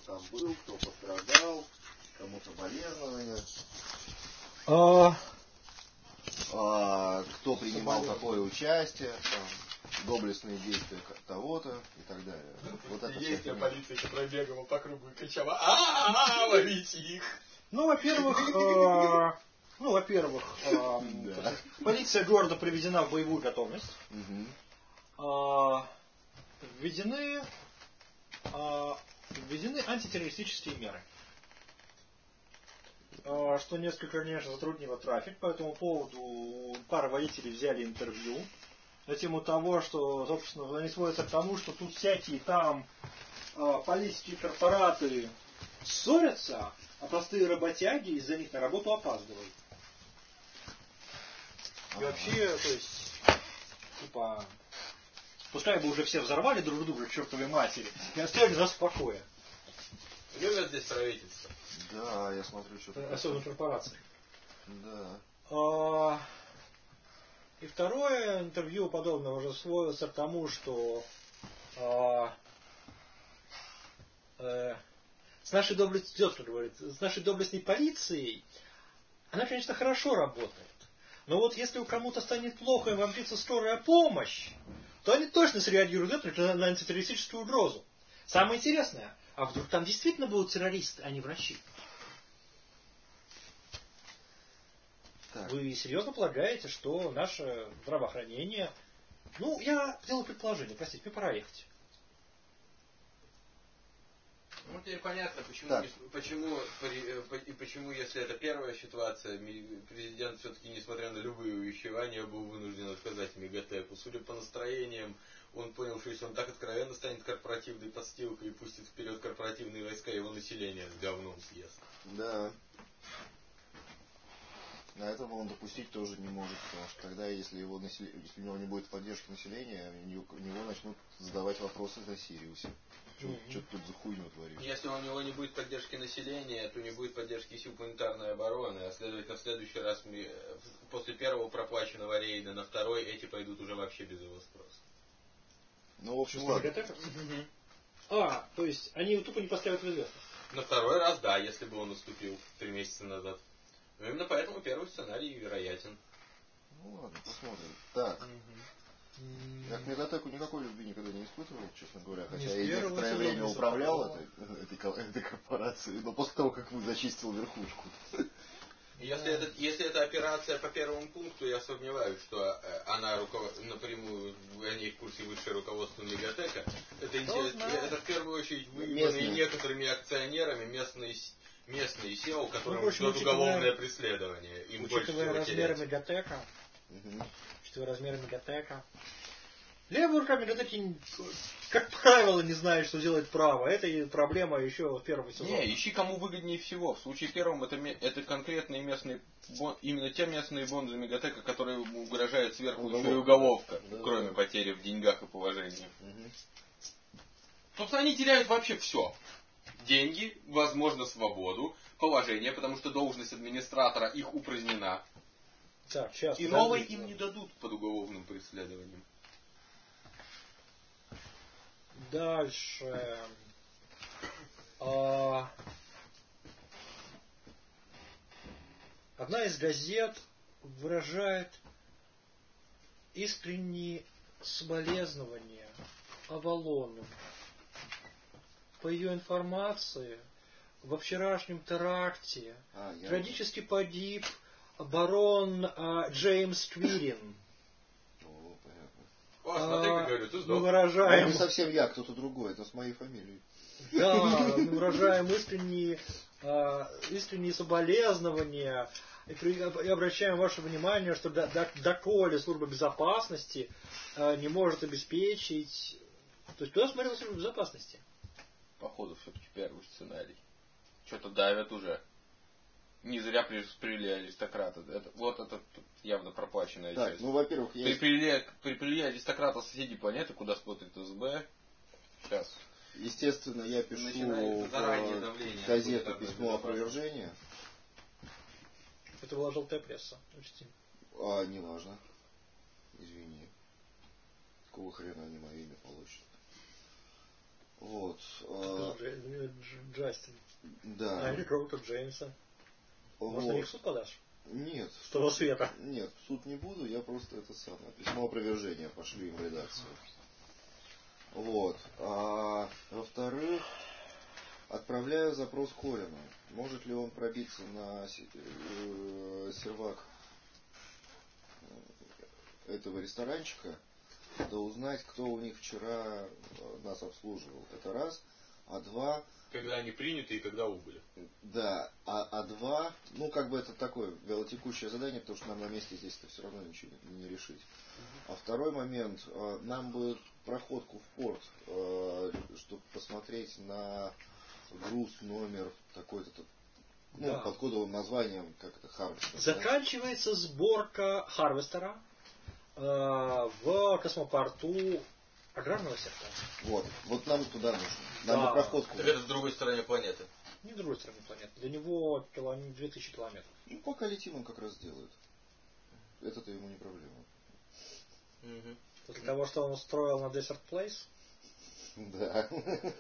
там был, кто пострадал, кому соболезнования. Кто принимал какое участие, там, доблестные действия того-то и так далее. Вот это есть для полиции, которая бегала по кругу и кричала: ловите их! Во-первых, полиция города приведена в боевую готовность. Введены антитеррористические меры. Что несколько, конечно, затруднило трафик. По этому поводу пара водителей взяли интервью на тему того, что, собственно, они сводятся к тому, что тут всякие там политические корпораты ссорятся, а простые работяги из-за них на работу опаздывают. И вообще, то есть, типа, пускай бы уже все взорвали друг друга к чертовой матери и оставили нас в покое. Любят здесь правительство. Да, я смотрю, что-то... Особенно корпорации. Да. И второе интервью подобного уже сводится к тому, что с нашей доблестной полицией она, конечно, хорошо работает. Но вот если у кому-то станет плохо и вам придется скорая помощь, то они точно среагируют на антитеррористическую угрозу. Самое интересное, а вдруг там действительно будут террористы, а не врачи? Так. Вы серьезно полагаете, что наше здравоохранение... я делаю предположение, простите, мне пора ехать. Теперь понятно, почему, если это первая ситуация, президент все-таки, несмотря на любые увещевания, был вынужден отказать Мегатеку. Судя по настроениям, он понял, что если он так откровенно станет корпоративной подстилкой и пустит вперед корпоративные войска, его население с говном съест. Да. А этого он допустить тоже не может, потому что тогда, если у него не будет поддержки населения, у него начнут задавать вопросы за Сириусе. Что ты тут за хуйню творишь? Если у него не будет поддержки населения, то не будет поддержки сил планетарной обороны, а следовательно в следующий раз после первого проплаченного рейда на второй эти пойдут уже вообще без его спроса. В общем, ладно. То есть они его тупо не поставят в известность? На второй раз, да, если бы он уступил 3 месяца назад. Но именно поэтому первый сценарий вероятен. Ладно, посмотрим. Так. Я к Мегатеку никакой любви никогда не испытывал, честно говоря. Хотя я некоторое время управлял этой корпорацией, но после того, как зачистил верхушку. Если это операция по первому пункту, я сомневаюсь, что она напрямую, они в курсе высшее руководство Мегатека. Это в первую очередь выявленные некоторыми акционерами местные SEO, которым ждет уголовное преследование. Учитывая размеры Мегатека, левые рука Мегатеки, как правило, не знают, что делать право. Это проблема еще первого сезона. Не, ищи кому выгоднее всего. В случае первом это конкретные местные именно те местные бонды Мегатека, которые угрожают сверху еще и уголовка, кроме потери в деньгах и положении. Собственно, они теряют вообще все. Деньги, возможно, свободу, положение, потому что должность администратора их упразднена. Так, сейчас, и новой им не дадут под уголовным преследованием. Дальше. Одна из газет выражает искренние соболезнования Авалону. По ее информации, во вчерашнем теракте трагически погиб барон Джеймс Твирин. Смотри, как говорю, ты сдох. Мы выражаем... Не совсем я, кто-то другой, это с моей фамилией. Да, мы выражаем искренние соболезнования и обращаем ваше внимание, что доколе служба безопасности не может обеспечить... То есть куда смотрела служба безопасности? Походу, все-таки первый сценарий. Что-то давят уже. Не зря привели аристократа. Это явно проплаченная часть. Во-первых, Припрели аристократа соседней планеты, куда смотрит СБ. Сейчас. Естественно, я пишу в газету письмо опровержения. Это была желтая пресса. Учти. Не важно. Извини. Какого хрена они мое имя получат? Вот. Джастин. Да. А Эрик Роута Джеймса. Может, на них в суд подашь? Нет. С того света. Нет, в суд не буду, я просто это самое. Письмо опровержения пошлю им в редакцию. Вот. А во-вторых, отправляю запрос Корину. Может ли он пробиться на сервак этого ресторанчика, да узнать, кто у них вчера нас обслуживал. Это раз. А два... Когда они приняты и когда убыли. Да. А два... Ну, как бы это такое вялотекущее задание, потому что нам на месте здесь-то все равно ничего не решить. А второй момент. Нам бы проходку в порт, чтобы посмотреть на груз, номер такой-то, ну, Да. под кодовым названием, как это, Харвестер. Заканчивается сборка Харвестера в космопорту аграрного сектора. Вот нам туда нужно. Нам бы проходку. Так это с другой стороны планеты. Не с другой стороны планеты. Для него 2000 километров. Ну, пока летим, он как раз делает. Это-то ему не проблема. Угу. После того, что он устроил на Desert Place. Да.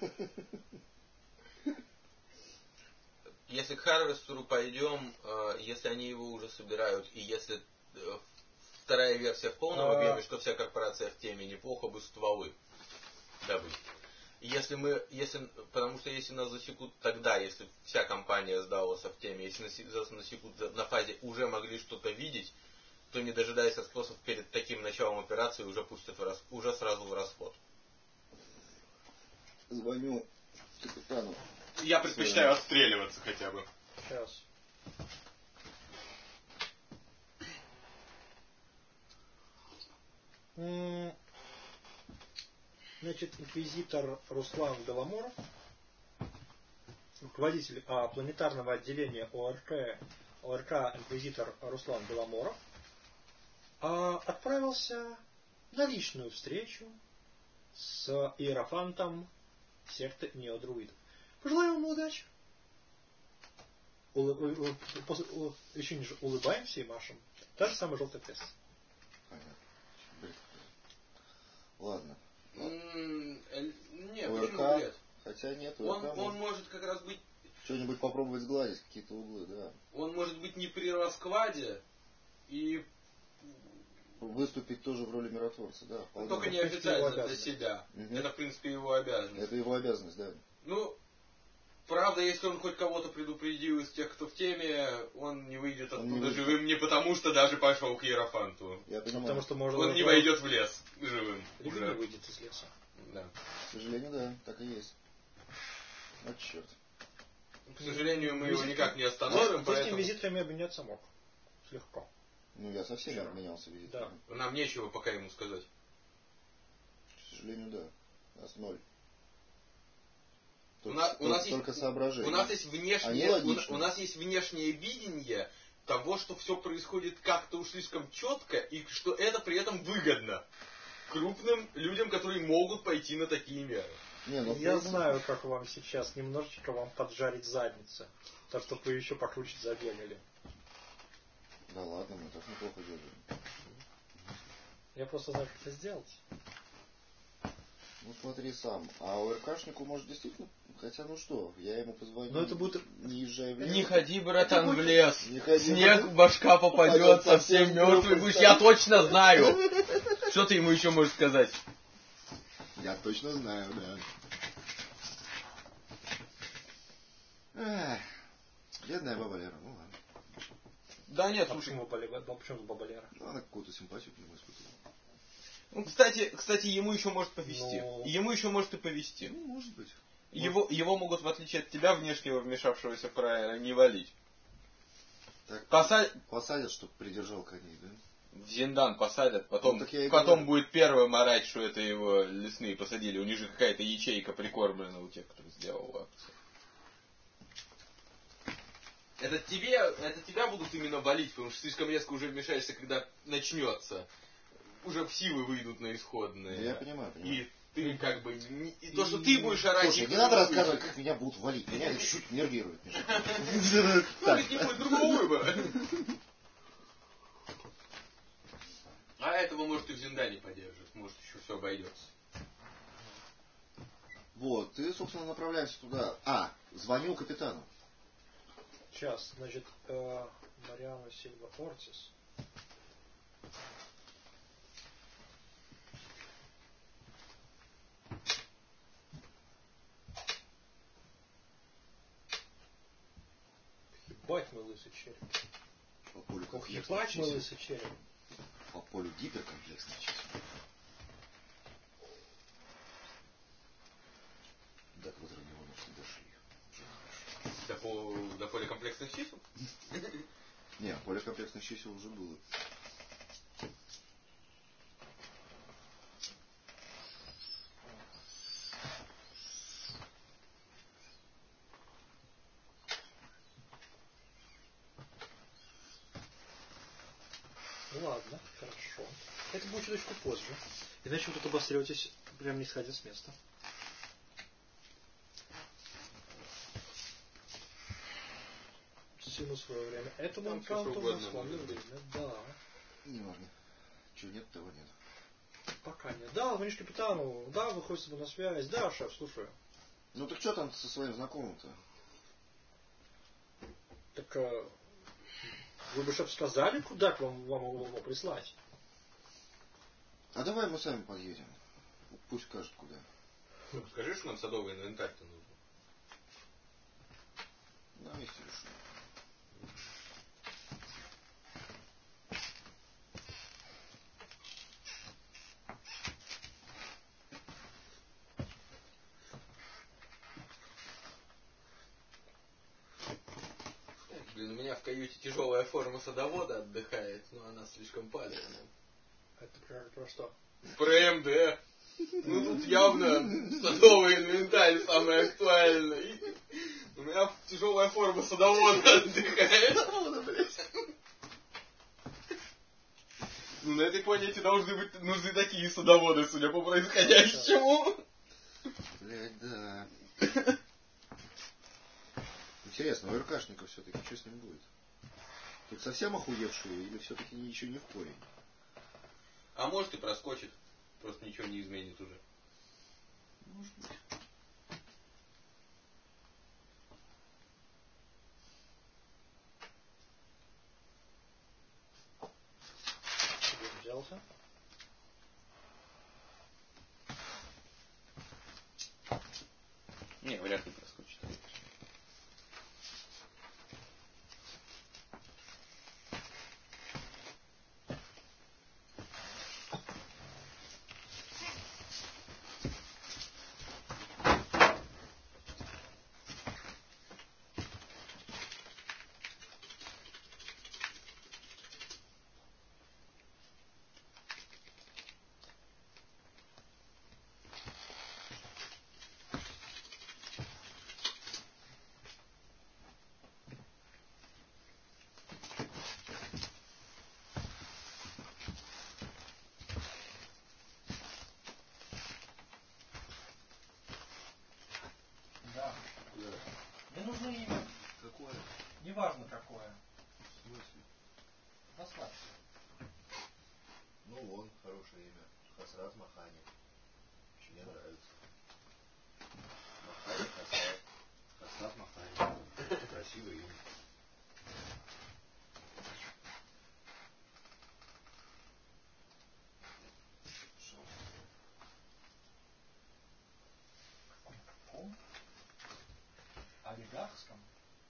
Если к Харвестеру пойдем, если они его уже собирают, и если вторая версия в полном объеме, что вся корпорация в теме, неплохо бы стволы добыть. Потому что если нас засекут тогда, если вся компания сдалась в теме, если нас засекут на фазе уже могли что-то видеть, то не дожидаясь расспросов перед таким началом операции, уже пустят уже сразу в расход. Звоню капитану. Я предпочитаю отстреливаться хотя бы. Сейчас. Значит, инквизитор Руслан Беломоров, руководитель планетарного отделения ОРК инквизитор Руслан Беломоров, отправился на личную встречу с иерофантом секты неодруидов. Пожелаем ему удачи. Еще ниже улыбаемся и машем. Та же самая желтая пресса. Ладно. Нет, ОРК, почему бред? хотя нет, Он может как раз быть... Что-нибудь попробовать сгладить, какие-то углы, да. Он может быть не при раскладе и... Выступить тоже в роли миротворца, да. Только не официально для себя. Угу. Это, в принципе, его обязанность. Это его обязанность, да. Ну, правда, если он хоть кого-то предупредил из тех, кто в теме, он не выйдет оттуда живым не потому, что даже пошел к иерофанту. Я понимаю. Потому что он не войдет в лес живым. Либо не выйдет из леса. Да. К сожалению, да, так и есть. Вот черт. К сожалению, мы его никак не остановим, поэтому... С этими визиторами обменяться мог. Легко. Ну, я со всеми обменялся визиторами. Да. Нам нечего пока ему сказать. К сожалению, да. Нас ноль. У нас только соображение. У нас есть внешнее видение того, что все происходит как-то уж слишком четко, и что это при этом выгодно крупным людям, которые могут пойти на такие меры. Я знаю, как вам сейчас немножечко вам поджарить задницу, так чтобы вы еще покруче забегали. Да ладно, мы так неплохо делаем. Я просто знаю, как это сделать. Ну смотри сам. А ОРКшнику может действительно... Хотя ну что, я ему позвоню. Но это будет... Не езжай в лес. Не ходи, братан, в лес. Не ходи, снег в башка попадет, совсем мертвый будешь. Я точно знаю. Что ты ему еще можешь сказать? Я точно знаю, да. Бедная баба Лера, ну ладно. Да нет, почему баба Лера? Ну, она какую-то симпатию к нему испытывала. Ну, кстати, ему еще может повезти. Ему еще может и повезти. Ну, может быть. Его могут, в отличие от тебя, внешнего вмешавшегося не валить. Так, посадят, чтобы придержал коней, да? В Зиндан посадят, потом будет первым орать, что это его лесные посадили. У них же какая-то ячейка прикормлена у тех, кто сделал акцию. Это тебя будут именно валить, потому что слишком резко уже вмешаешься, когда начнется. Уже в силы выйдут на исходные. Я понимаю. И ты как бы... И то, что ты будешь орать... Слушай, не надо рассказывать, как меня будут валить. Меня это чуть нервирует. Ну, ведь не будет другого выбора. А этого, может, и в Зиндане поддержит. Может, еще все обойдется. Вот, и, собственно, направляемся туда. Звонил капитану. Сейчас, значит, Мариана Сильва Ортис. Ебать мой лысый череп. По полю ебать мой лысый череп. По полю гиперкомплексных чисел. До которого невозможно дошли. До поля комплексных чисел? Не, поле комплексных чисел уже было. Ну ладно, хорошо. Это будет чуточку позже. Иначе вы тут обосретесь, прям не сходя с места. Всему свое время. Этому аккаунту у нас свое время, да. Не важно. Чего нет, того нет. Пока нет. Да, звонишь капитану, да, выходит с тобой на связь, да, шеф, слушаю. Ну так что там со своим знакомым-то? Так вы бы, шеф, сказали, куда к вам его прислать? А давай мы сами подъедем. Пусть скажет куда. Скажи, что нам садовый инвентарь-то нужен. На месте решим. Блин, у меня в каюте тяжелая форма садовода отдыхает, но она слишком палевная. Это про что? Про МД. Ну тут явно садовый инвентарь самый актуальный. У меня тяжелая форма садовода отдыхает. Ну на этой планете нужны такие садоводы, судя по происходящему. Блядь, да. Интересно, у РКшника все-таки что с ним будет? Тут совсем охуевшие или все-таки ничего не в корень? А может и проскочит. Просто ничего не изменит уже. Может быть. Где взялся? Не, вряд ли проскочит. Да. Мне нужно имя. Какое? Неважно какое. В смысле? Расслабься. Ну вон, хорошее имя. Хасрат Махани. Мне нравится. Махани Хасрат. Хасрат Махани. Красивое имя. Каком? Олигархском?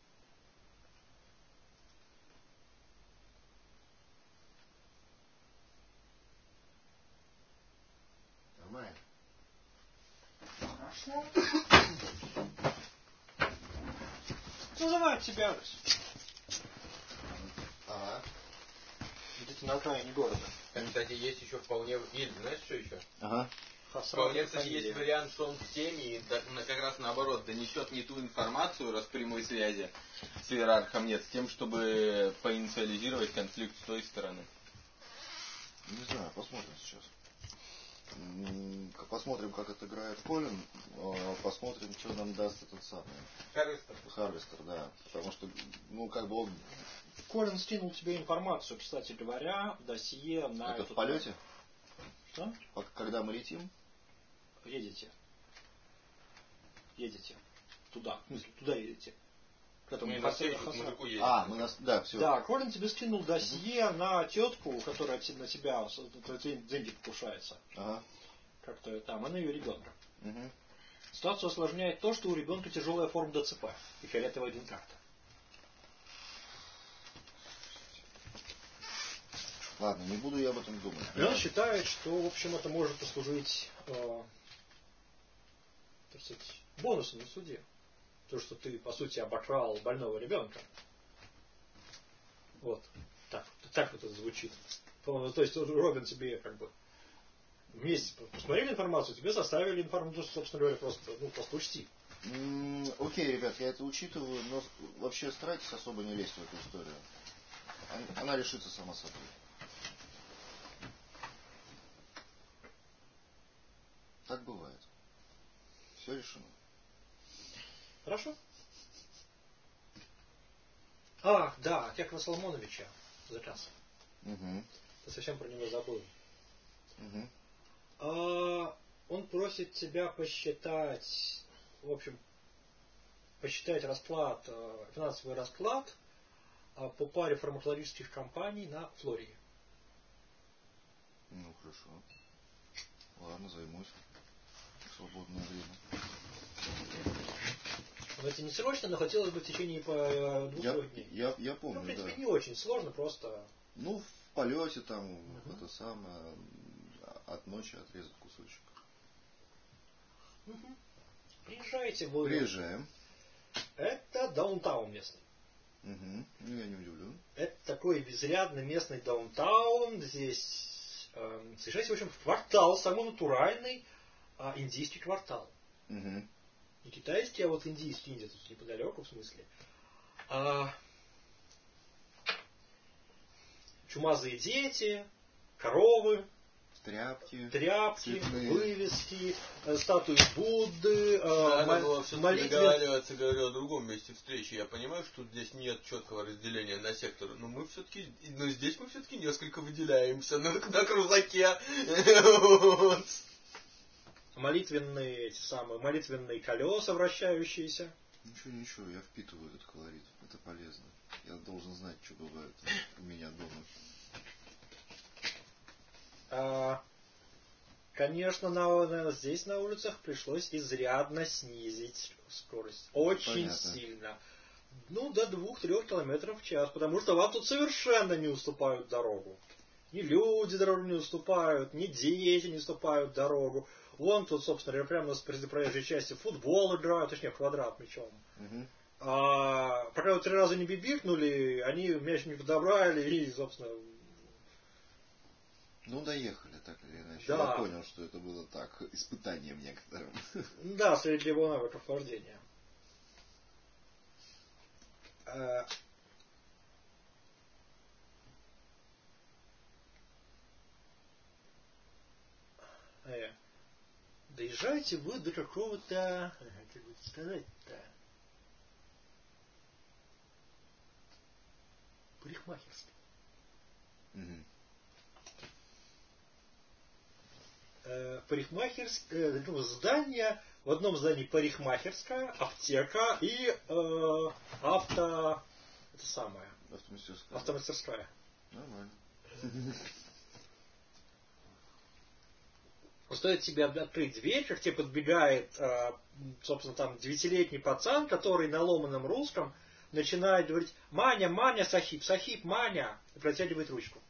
Нормально. Хорошо. Называют тебя. Ага. Идите на окраине города. Кстати, есть еще вполне... Или, знаешь, что еще? Ага. Вполне, кстати, есть вариант, что он в теме и как раз наоборот донесет не ту информацию, раз прямой связи с иерархом нет, с тем, чтобы поинициализировать конфликт с той стороны. Не знаю, посмотрим сейчас. Посмотрим, как это играет Колин. Посмотрим, что нам даст этот самый. Харвестер, да. Потому что, ну, как бы он... Колин скинул тебе информацию, кстати говоря, досье на... Это в полете? Что? Когда мы летим? Едете. едете. Туда. В смысле, туда едете. Мы на встречу к мужику едем. Да, все. Да, Колин тебе скинул досье на тетку, которая на себя деньги покушается. Ага. Как-то там, она ее ребенка. Угу. Ситуацию осложняет то, что у ребенка тяжелая форма ДЦП и фиолетовая грин-карта. Ладно, не буду я об этом думать. И он считает, что, в общем, это может послужить так сказать, бонусом на суде. То, что ты, по сути, обокрал больного ребенка. Вот. Так вот это звучит. То есть Робин тебе как бы вместе посмотрели информацию, тебе составили информацию, собственно говоря, просто учти. Окей, ребят, я это учитываю, но вообще старайтесь особо не лезть в эту историю. Она решится сама собой. Так бывает. Все решено. Хорошо. Да, Кеква Соломоновича заказ. Угу. Ты совсем про него забыл. Угу. Он просит тебя посчитать, в общем, расклад, финансовый расклад по паре фармакологических компаний на Флории. Ну, хорошо. Ладно, займусь. Свободное время. Но это не срочно, но хотелось бы в течение 2-3 дней. Я помню, в принципе, да. не очень сложно, просто... В полете там, это самое, от ночи отрезать кусочек. Приезжайте. Приезжаем. Это даунтаун местный. Я не удивлен. Это такой безрядный местный даунтаун. Здесь совершается, в общем, квартал, самый натуральный индийский квартал. Не китайский, а вот индийский, Индия тут неподалеку, в смысле. Чумазые дети, коровы, тряпки, цветные. Вывески, статуи Будды, надо было все-таки договариваться, говорю, о другом месте встречи. Я понимаю, что здесь нет четкого разделения на секторы, но здесь мы все-таки несколько выделяемся на крузаке. Молитвенные колеса вращающиеся. Ничего, я впитываю этот колорит. Это полезно. Я должен знать, что бывает у меня дома. Конечно, здесь на улицах пришлось изрядно снизить скорость. Очень сильно. До 2-3 км в час, потому что вам тут совершенно не уступают дорогу. Ни люди дорогу не уступают, ни дети не уступают дорогу. Вон тут, собственно, прямо на проезжей части футбол играют, точнее, квадрат мячом. Пока вот 3 раза не бибикнули, они мяч не подобрали и, собственно... доехали так или иначе. Да. Я понял, что это было так, испытанием некоторым. Да, среди его навыков вождения. Доезжаете вы до какого-то, как бы сказать-то, парикмахерства. Здание, в одном здании парикмахерская, аптека и автомастерская. Нормально. Стоит тебе открыть дверь, как тебе подбегает, собственно, там 9-летний пацан, который на ломаном русском начинает говорить: «Маня, Маня, Сахиб, Сахиб, Маня», и протягивает ручку.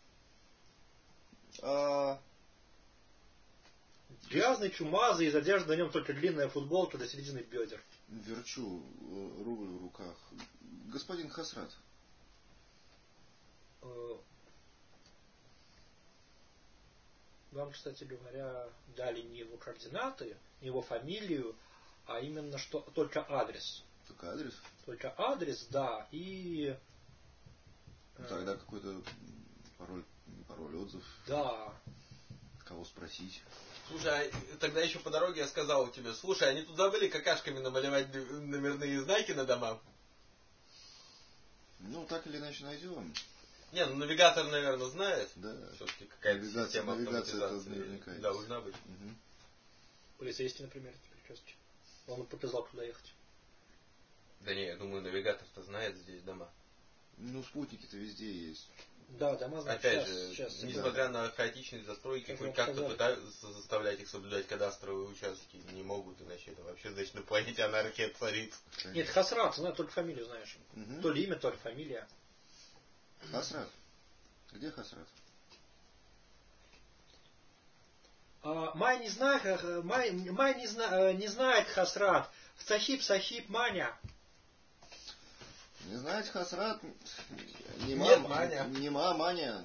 Грязный, чумазый, из одежды на нем только длинная футболка до середины бедер. Верчу рубль в руках. Господин Хасрат. Вам, кстати говоря, дали не его координаты, не его фамилию, а именно что только адрес. Только адрес? Только адрес, да, и... Тогда какой-то пароль, отзыв. Да. Кого спросить? Слушай, тогда еще по дороге я сказал тебе: слушай, они тут забыли какашками намалевать номерные знаки на дома. Так или иначе найдем. Не, навигатор, наверное, знает. Да. Все-таки какая-то система навигация автоматизации наверняка должна быть. Полицейский, например, прически. Он показал, куда ехать. Да не, я думаю, навигатор-то знает здесь дома. Ну, спутники-то везде есть. Да, дома знают. Опять же, несмотря на хаотичность застройки, хоть как-то пытаются заставлять их соблюдать кадастровые участки. Не могут, иначе это вообще, значит, на планете анархия творит. Нет, Хасрат, знаю, только фамилию знаешь. То ли имя, то ли фамилия. Хасрат. Где Хасрат? Май не знает Хасрат. Сахиб, Маня. Не знаете Хасрат? Нет, Маня. Маня.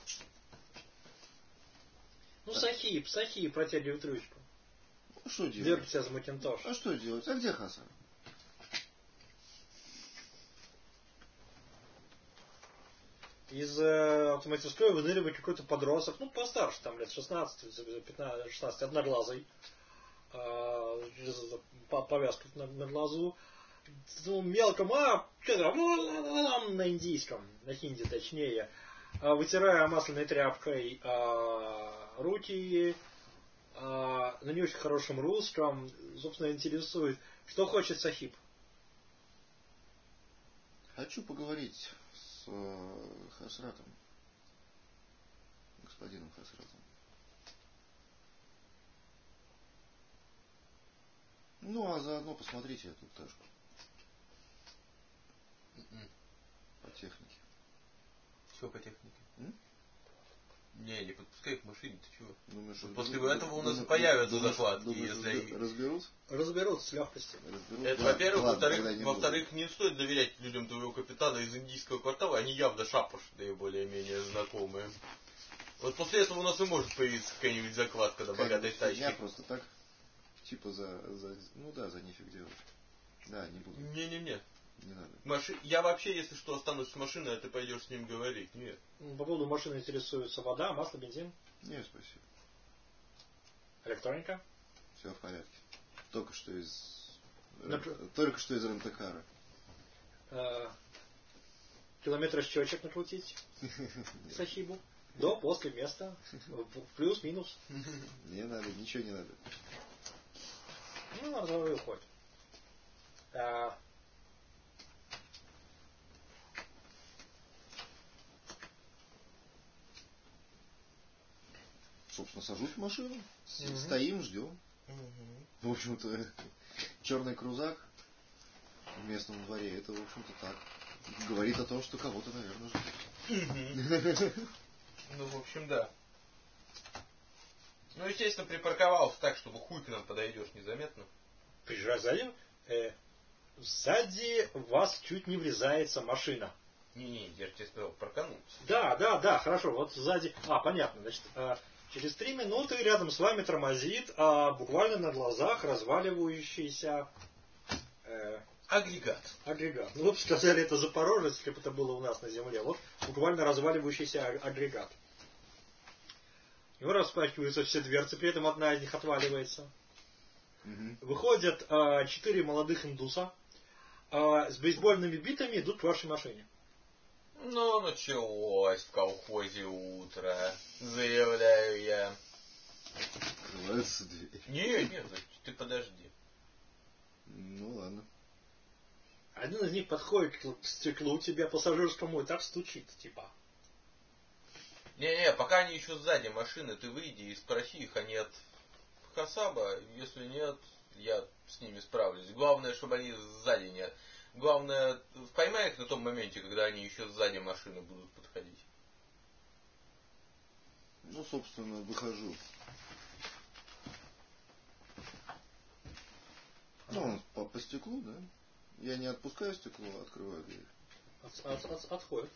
Ну, Сахиб, протягивает ручку. Ну, что делать? Держит себя за макинтош. А что делать? А где Хасрат? Из автомастерской выныривает какой-то подросток, ну, постарше, там, лет 16, 15, 16, одноглазый. Повязка на глазу. Ну, мелко, на индийском, на хинди точнее, вытирая масляной тряпкой руки, на не очень хорошем русском, собственно, интересует, что хочет Сахиб. Хочу поговорить с Хасратом, господином Хасратом. Ну, а заодно посмотрите эту тачку. По технике. Что по технике? Не подпускай их к машине, ты чего? Думаешь, после этого у нас появятся закладки, если... Разберутся с легкостью. Это, во-первых. Во-вторых, не стоит доверять людям твоего капитана из индийского квартала, они явно шапошные, более-менее знакомые. Вот после этого у нас и может появиться какая-нибудь закладка на богатой тачке. Я просто так, типа за нифиг делать. Да, не буду. Не-не-не. Не надо. Я вообще, если что, останусь с машиной, а ты пойдешь с ним говорить. Нет. По поводу машины интересуется вода, масло, бензин? Нет, спасибо. Электроника? Все в порядке. Только что из рент-кара. Километр счетчик накрутить Сахибу. До, после, места. Плюс, минус. Не надо, ничего не надо. Ну, разговор уходит. Собственно, сажусь в машину, стоим, ждем. В общем-то, черный крузак в местном дворе, это, в общем-то, так. Говорит о том, что кого-то, наверное, ждет. Ну, в общем, да. Ну, естественно, припарковался так, чтобы хуй к нам подойдешь незаметно. Приезжай сзади. Сзади вас чуть не врезается машина. Не, я же тебе сказал, паркануться. Да, хорошо. Вот сзади... понятно. Значит, через 3 минуты рядом с вами тормозит, буквально на глазах разваливающийся... Агрегат. Ну, вы бы сказали, это Запорожец, если бы это было у нас на земле. Вот буквально разваливающийся агрегат. У него распахиваются все дверцы, при этом одна из них отваливается. Выходят 4 молодых индуса с бейсбольными битами, идут к вашей машине. Ну, началось в колхозе утро, заявляю я. Открывается дверь. Нет, ты подожди. Ну ладно. Один из них подходит к стеклу тебе пассажирскому и так стучит, типа. Не, пока они еще сзади машины, ты выйди и спроси их, а нет Хасаба, если нет, я с ними справлюсь. Главное, чтобы они сзади нет. Главное, поймай их на том моменте, когда они еще сзади машины будут подходить. Ну, собственно, выхожу. Ну, по стеклу, да? Я не отпускаю стекло, а открываю дверь. Отходит.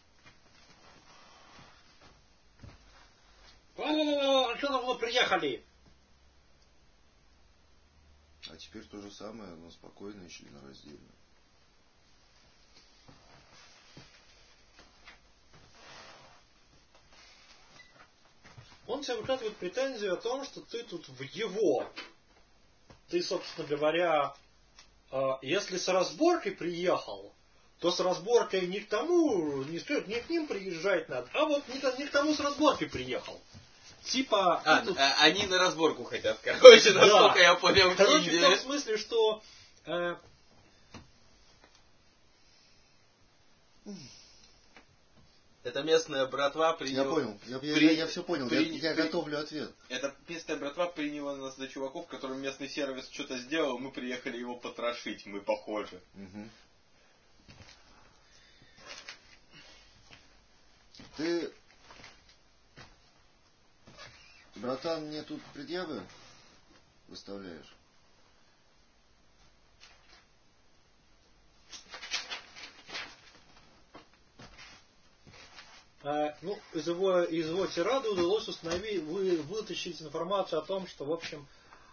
Что давно приехали? А теперь то же самое, но спокойно и членораздельно. Он тебе выкатывает претензию о том, что ты тут в его. Ты, собственно говоря, если с разборкой приехал, то с разборкой не к ним приезжать надо, а вот не к тому с разборкой приехал. Типа... Они на разборку хотят, короче, насколько я понял. Короче, в том смысле, что... Это местная братва приняла... Я понял, я все понял, я готовлю ответ. Это местная братва приняла нас за чуваков, которым местный сервис что-то сделал, мы приехали его потрошить, мы похожи. Угу. Ты, братан, мне тут предъявы выставляешь? Из его тирады удалось вытащить информацию о том, что, в общем,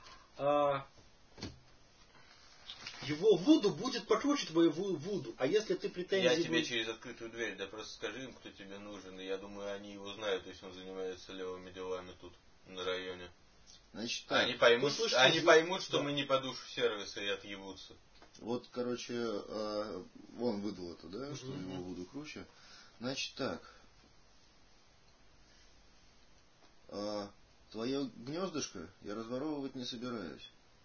его вуду будет покруче твоего вуду. А если ты претензии... Я тебе через открытую дверь, да просто скажи им, кто тебе нужен. И я думаю, они его знают, если он занимается левыми делами тут, на районе. Значит, так. Они поймут, что мы не по душу сервиса и отъебутся. Вот, короче, он выдал это, да, что его вуду круче. Значит, так. Твое гнездышко я разворовывать не собираюсь.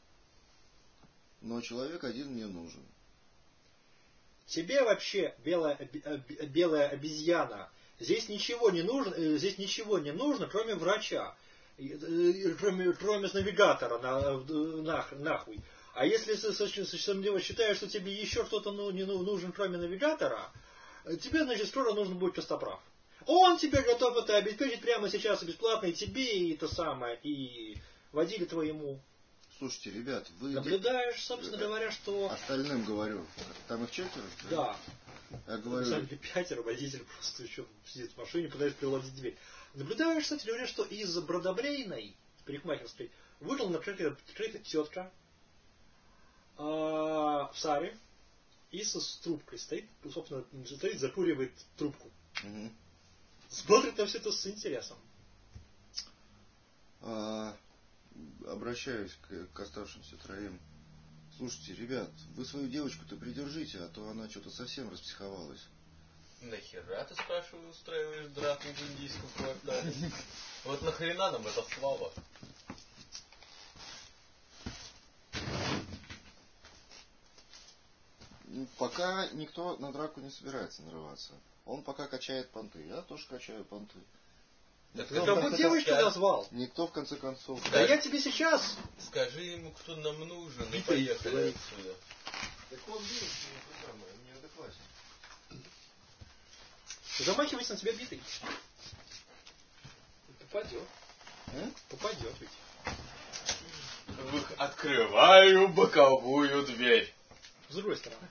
Но человек один мне нужен. Тебе вообще, белая обезьяна, здесь ничего не нужно, кроме врача. Кроме навигатора, нахуй. А если ты считаешь, что тебе еще кто-то не нужен, кроме навигатора, тебе, значит, скоро нужно будет костоправ. Он тебе готов это обеспечить прямо сейчас бесплатно и тебе, и то самое, и водителю твоему. Слушайте, ребят, вы... Наблюдаешь, собственно говоря, что... Остальным говорю. Там их 4? Да. Я говорю... На самом деле 5, водитель просто еще сидит в машине, пытается приладить дверь. Наблюдаешь, кстати говоря, что из Бродобрейной, парикмахерской, вышла, например, какая-то тетка в саре и с трубкой стоит, собственно, закуривает трубку. Угу. Смотрит на все это с интересом. Обращаюсь к оставшимся троим. Слушайте, ребят, вы свою девочку-то придержите, а то она что-то совсем распсиховалась. Нахера ты, спрашиваю, устраиваешь драку в индийском квартале? Вот нахрена нам эта слава? Пока никто на драку не собирается нарываться. Он пока качает понты. Я тоже качаю понты. Кого девочку назвал? Никто в конце концов. Да я тебе сейчас. Скажи ему, кто нам нужен, и поехали отсюда. Так он видишь, неадекватен. Замахивайся на тебя битый. Попадет. Попадет ведь. Открываю боковую дверь. С другой стороны.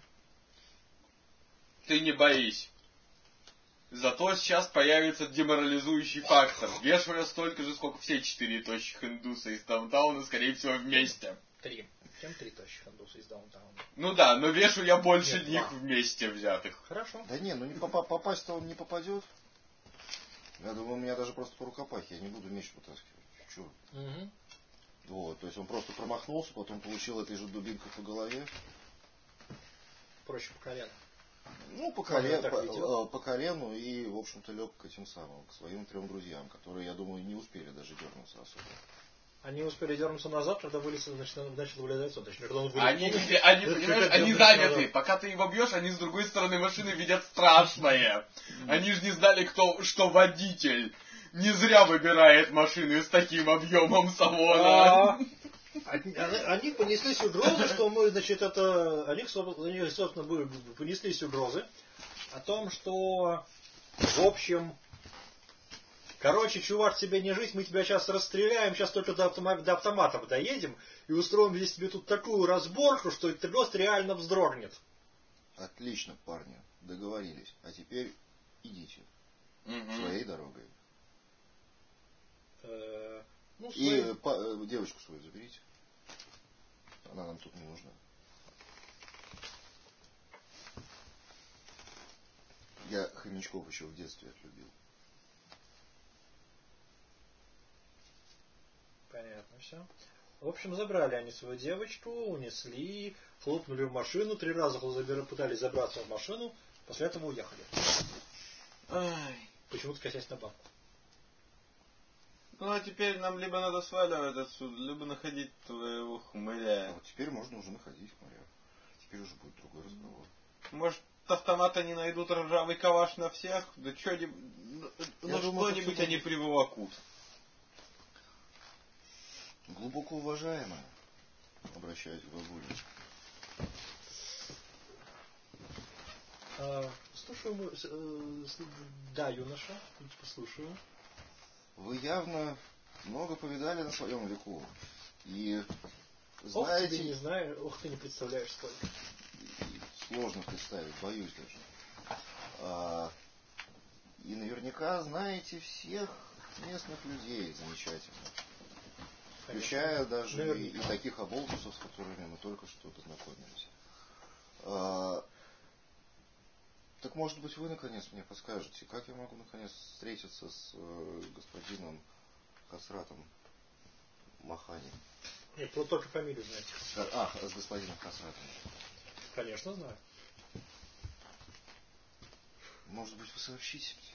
Ты не боись. Зато сейчас появится деморализующий фактор. Вешаю я столько же, сколько все 4 тощих индуса из даунтауна, скорее всего, вместе. 3. Чем 3 тощих индуса из даунтауна? Ну да, но вешу я больше них вместе взятых. Хорошо. Да не, ну не попасть-то он не попадет. Я думаю, у меня даже просто по рукопахе. Я не буду меч вытаскивать. Чего? Угу. Вот, то есть он просто промахнулся, потом получил этой же дубинкой по голове. Проще по колену. Ну, по колену и, в общем-то, лег к этим самым, к своим 3 друзьям, которые, я думаю, не успели даже дернуться особо. Они успели дернуться назад, когда начал вылезать он. Точнее, когда он вылез. Они заняты. Пока ты его бьешь, они с другой стороны машины видят страшное. Они же не знали, что водитель не зря выбирает машины с таким объемом салона. Они понеслись угрозы, что мы, значит, они, собственно, понеслись угрозы о том, что, в общем, короче, чувак, тебе не жить, мы тебя сейчас расстреляем, сейчас только до автоматов доедем и устроим здесь тебе тут такую разборку, что рост реально вздрогнет. Отлично, парни, договорились. А теперь идите своей дорогой. И девочку свою заберите. Она нам тут не нужна. Я хомячков еще в детстве отлюбил. Понятно все. В общем, забрали они свою девочку, унесли, хлопнули в машину, 3 раза пытались забраться в машину, после этого уехали. Почему-то косясь на бабку. Ну а теперь нам либо надо сваливать отсюда, либо находить твоего хмыря. А вот теперь можно уже находить хмыря. Теперь уже будет другой разговор. Может, автоматы не найдут ржавый калаш на всех? Да что-нибудь, что-нибудь они приволокут. Глубоко уважаемая, обращаюсь к бабуле. Слушаю, да, юноша, послушаю. Вы явно много повидали на своем веку. И знаете... Ох, ты не знаешь, ох, ты не представляешь сколько. Сложно представить, боюсь даже. И наверняка знаете всех местных людей замечательно. Включая даже и таких оболтусов, с которыми мы только что познакомились. Так может быть вы наконец мне подскажете, как я могу наконец встретиться с господином Хасратом Махани? Нет, только фамилию знаете. С господином Хасратом. Конечно, знаю. Может быть, вы сообщите мне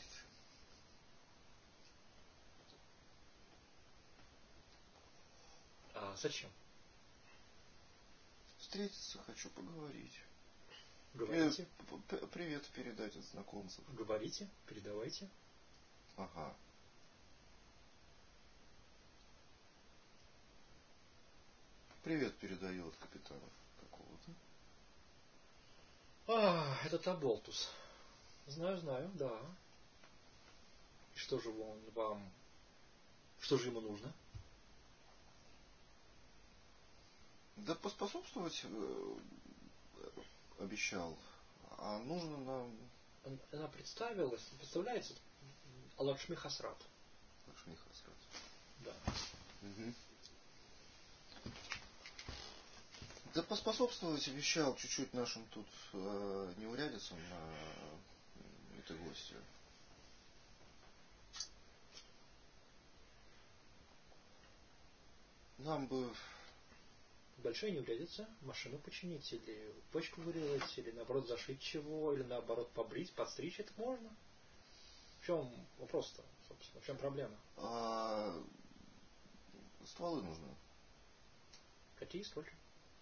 это? Зачем? Встретиться хочу, поговорить. Говорите. Привет передать от знакомцев. Говорите, передавайте. Ага. Привет передаю от капитана какого-то. Этот Аболтус. Знаю, да. И что же он вам... Что же ему нужно? Да поспособствовать обещал. А нужно нам... Она представилась, представляете? Лакшми Хасрат. Лакшми Хасрат. Да. Угу. Да поспособствовать обещал чуть-чуть нашим тут неурядицам на этой гости. Нам бы... Большая неурядица, машину починить, или почку вырезать, или наоборот зашить чего, или наоборот побрить, подстричь, это можно. В чем вопрос-то, собственно, в чем проблема? Стволы нужны. Какие, сколько?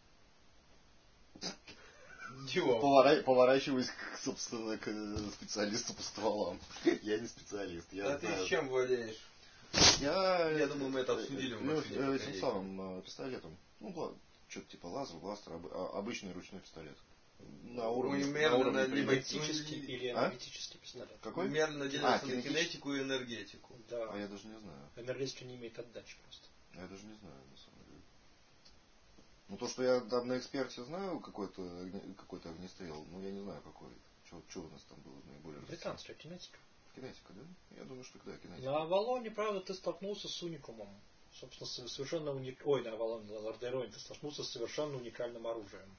Поворачиваюсь, собственно, к специалисту по стволам. Я не специалист. Ты с чем владеешь? Я думаю, мы это обсудили в машине. Этим самым пистолетом. Ну, ладно. Что-то типа лазер, бластер, обычный ручной пистолет. На уровне кинетический или энергетический пистолет. Какой? Мерно делится на кинетику и энергетику. Да. А я даже не знаю. Энергетика не имеет отдачи просто. Я даже не знаю, на самом деле. Ну, то, что я там на эксперте знаю какой-то огнестрел, но я не знаю какой. Что у нас там было наиболее... Британская кинетика. Кинетика, да? Я думаю, что да, кинетика. На Авалоне, правда, ты столкнулся с уникумом. Собственно, совершенно на Авалоне, на Лордероне ты столкнулся с совершенно уникальным оружием.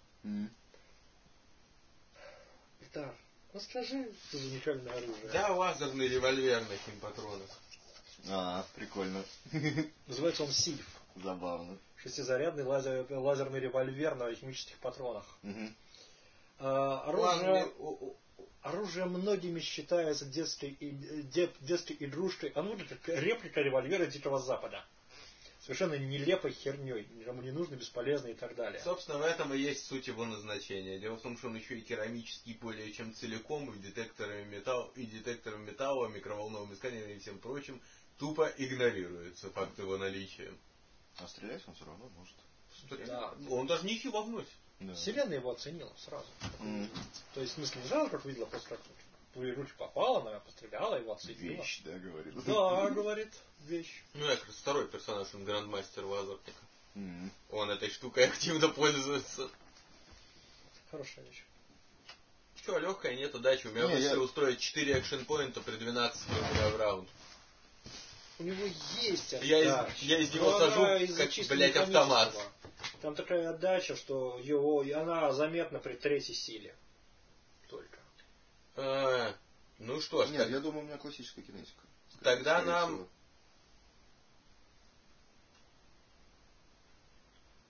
Итак, расскажи, что за уникальное оружие. Да, лазерный револьвер на химпатронах. Прикольно. Называется он Сильф. Забавно. Шестизарядный лазерный револьвер на химических патронах. Оружие многими считается детской игрушкой. Оно как реплика револьвера Дикого Запада. Совершенно нелепой херней, никому не нужно, бесполезно и так далее. Собственно, в этом и есть суть его назначения. Дело в том, что он еще и керамический более чем целиком, и детекторами металла, микроволновым исканием и всем прочим, тупо игнорируется факт его наличия. А стрелять он все равно может. Да. Он даже ничего вносит. Да. Вселенная его оценила сразу. То есть, в смысле, не сразу, как видела, после как твою ручку попала, она постреляла, его оценила. Вещь, да, говорит. Да, говорит, вещь. Ну, я как раз второй персонаж, он грандмастер лазерника. Он этой штукой активно пользуется. Хорошая вещь. Че, легкая, нет удачи. У меня мысли устроить 4 экшн-поинта при 12 в раунд. У него есть отдача. Я из него сажу, как, блядь, автомат. Там такая отдача, что она заметна при третьей силе. Только. Ну что ж. Нет, я думаю, у меня классическая кинетика. Тогда нам...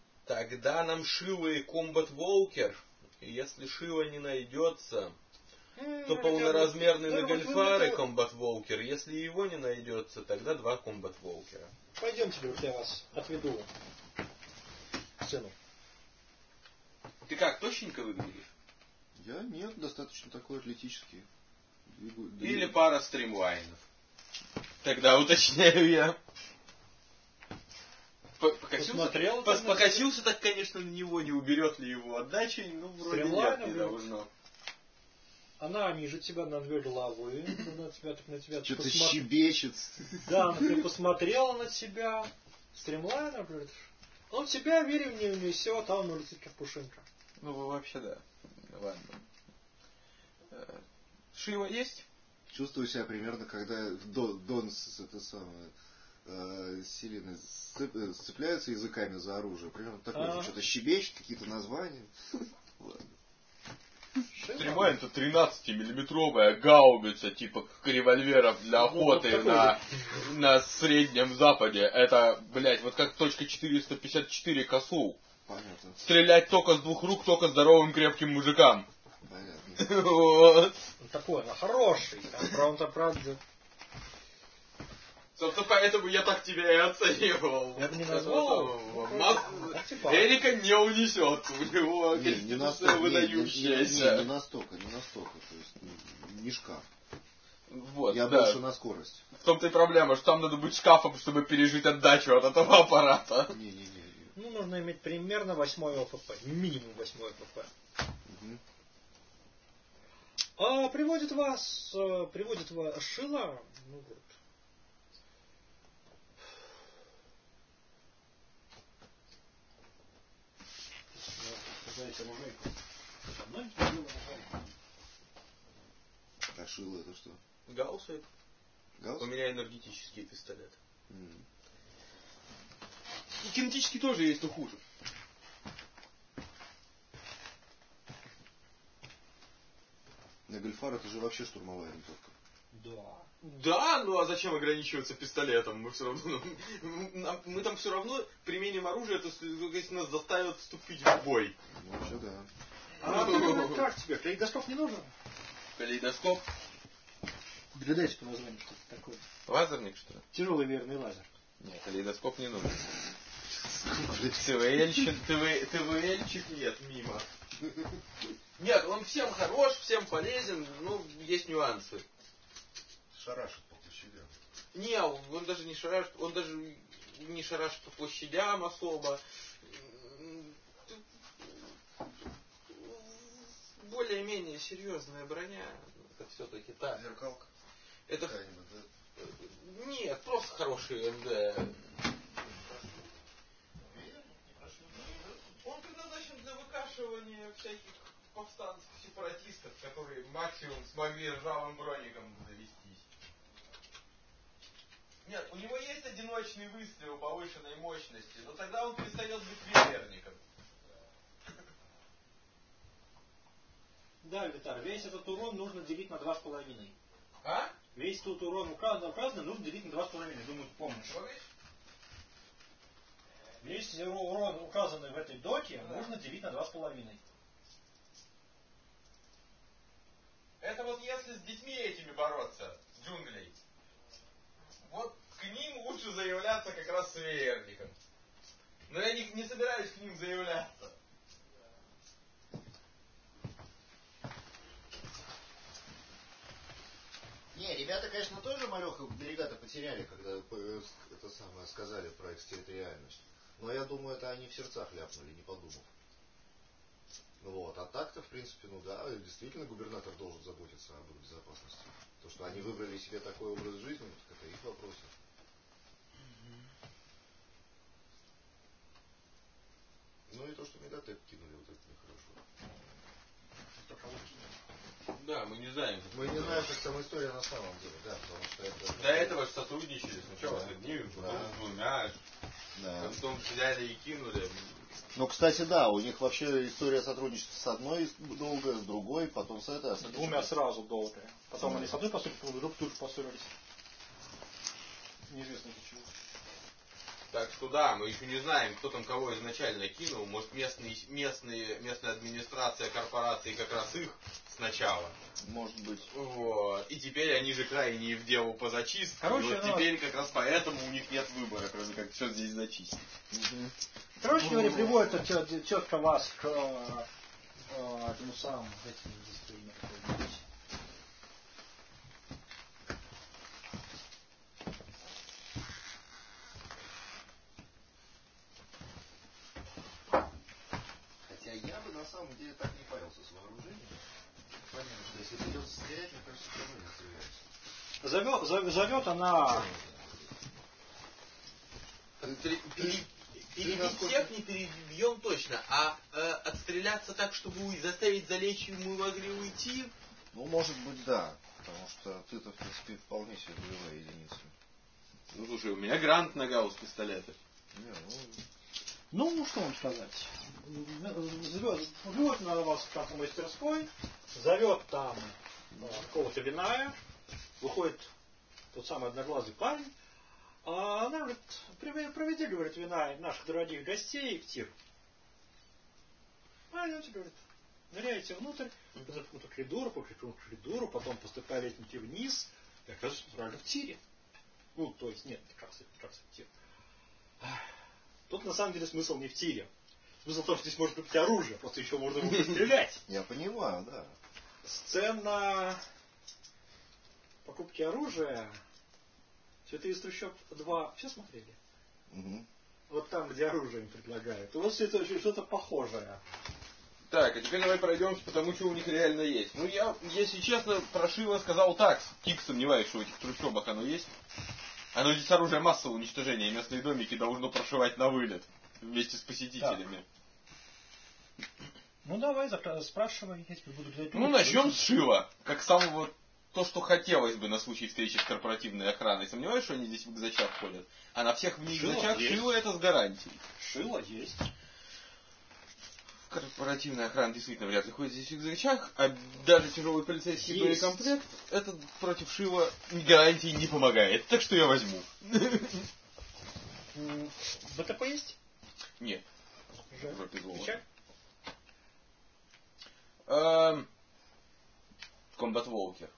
Тогда нам Шива и Комбат Волкер. И если Шива не найдется... то полноразмерный на Гольфаре Combat Walker. Если его не найдется, тогда 2 Combat Walker. Пойдемте, я вас отведу к сыну. Ты как, тощенько выглядишь? Я нет, достаточно такой атлетический. Или пара стримлайнов. Тогда уточняю я. Покосился так, конечно, на него, не уберет ли его отдачей, ну, вроде нет, не должно. Она ниже тебя на 2 головы, на тебя что-то щебечет. Да, ты посмотрела на тебя. Стримлайнер, говорит, он тебя, верим, не унесет, а он улетит как пушинка. Ну, вообще, да. Ладно. Шива есть? Чувствую себя примерно, когда Дон Селина сцепляются языками за оружие. Примерно такое же. Что-то щебечет, какие-то названия. Ладно. Стримлайн это 13-миллиметровая гаубица, типа револьверов для охоты на Среднем Западе. Это, блять, вот как точка 454 косу. Понятно. Стрелять только с 2 рук, только здоровым крепким мужикам. Понятно. Вот. Такой, он хороший. Правда. Собственно, поэтому я так тебя и оценивал. Я бы не назвал. Эрика не унесет. У него конституция выдающаяся. Не настолько. То есть не шкаф. Вот, я больше на скорость. В том-то и проблема, что там надо быть шкафом, чтобы пережить отдачу от этого аппарата. Не. Ну, нужно иметь примерно 8 ОФП. Минимум 8 ОФП. Приводит вас Шила. Ну, вот. А Шила это что? Гаусс? Гаусс? У меня энергетический пистолет. И кинетический тоже есть, но хуже. На Гольфар это же вообще штурмовая винтовка. Да. Да, ну а зачем ограничиваться пистолетом? Мы все равно, мы там все равно применим оружие, это если нас заставят вступить в бой. Ну вообще да. Как тебе? Калейдоскоп не нужен? Калейдоскоп? Догадайся по названию, что это такое. Лазерник, что ли? Тяжелый верный лазер. Нет, калейдоскоп не нужен. ТВЛ-чик нет, мимо. Нет, он всем хорош, всем полезен, но есть нюансы. Шарашит по площадям. Не, он даже не шарашит, по площадям особо. Более-менее серьезная броня. Это все-таки так. Зеркалка. Это... Да? Нет, просто хороший МД. Он предназначен для выкашивания всяких повстанцев, сепаратистов, которые максимум смогли ржавым броником завестись. Нет, у него есть одиночный выстрел повышенной мощности, но тогда он перестает быть верником. Да, Витар, весь этот урон нужно делить на 2,5. А? Весь тут урон указан, нужно делить на 2,5. Думаю, помнишь. Весь урон, указанный в этой доке, нужно делить на 2,5. Это вот если с детьми этими бороться, джунглей. Вот к ним лучше заявляться как раз с верником. Но я не собираюсь к ним заявляться. Не, ребята, конечно, тоже малеха берега-то потеряли, когда это самое сказали про экстерриториальность. Но я думаю, это они в сердцах ляпнули, не подумав. Ну вот, а так-то, в принципе, ну да, действительно губернатор должен заботиться об их безопасности. То, что они выбрали себе такой образ жизни, так это их вопросы. Ну и то, что Мегатеп кинули, вот это нехорошо. Кто кого кинул? Да, мы не знаем. Мы не знаем, как там история на самом деле, да, потому что это... До этого же сотрудничали сначала с одним, потом с двумя. Да. Потом взяли и кинули. Ну, кстати, да, у них вообще история сотрудничества с одной долгая, с другой, потом с этой. С двумя сразу долгая. Потом они с одной поссорились, друг тут поссорились. Неизвестно почему. Так что да, мы еще не знаем, кто там кого изначально кинул. Может местная администрация корпорации как раз их сначала. Может быть. Вот. И теперь они же крайние в делу по зачистке. Короче, вот теперь как раз поэтому у них нет выбора, кроме как все здесь зачистить. Короче говоря, приводит тетка вас к этому самому, Хотя я бы на самом деле так не парился с вооружением. Понятно, если придется стрелять, мне кажется, все равно не стреляется. Зовет она... Перебить всех не перебьем точно, а отстреляться так, чтобы заставить залечь и мы могли уйти. Ну, может быть, да. Потому что ты-то, в принципе, вполне себе боевая единица. Ну, слушай, у меня грант на гаусс пистолета. Ну, что вам сказать. Зовет на вас в какой-то мастерской, зовет там какого-то виная, выходит тот самый одноглазый парень, а она говорит, проведи, говорит, вина наших дорогих гостей в тир. А идемте, говорит, ныряете внутрь, по коридору, потом поступаете вниз, и оказывается, натурально в тире. Ну, то есть, нет, как в тир. Тут на самом деле смысл не в тире. Смысл в том, что здесь может быть оружие, просто еще можно будет стрелять. Я понимаю, да. Сцена покупки оружия. Цветы из трущоб 2 все смотрели? Угу. Вот там, где оружие им предлагают. У вас это что-то похожее. Так, а теперь давай пройдемся по тому, что у них реально есть. Ну, я, если честно, прошиво сказал так. Кик сомневаюсь, что в этих трущобах оно есть. Оно здесь оружие массового уничтожения, и местные домики должно прошивать на вылет. Вместе с посетителями. Да. Ну, давай, спрашивай, если буду говорить. Ну, начнем с шила. Как самого... То, что хотелось бы на случай встречи с корпоративной охраной. Сомневаюсь, что они здесь в рюкзачах ходят. А на всех в рюкзачах шило это с гарантией. Шило есть. Корпоративная охрана действительно вряд ли ходит здесь в рюкзачах, а даже тяжелый полицейский боекомплект это против шила гарантии не помогает. Так что я возьму. БТП есть? Нет. Печаль? Комбат Волкер.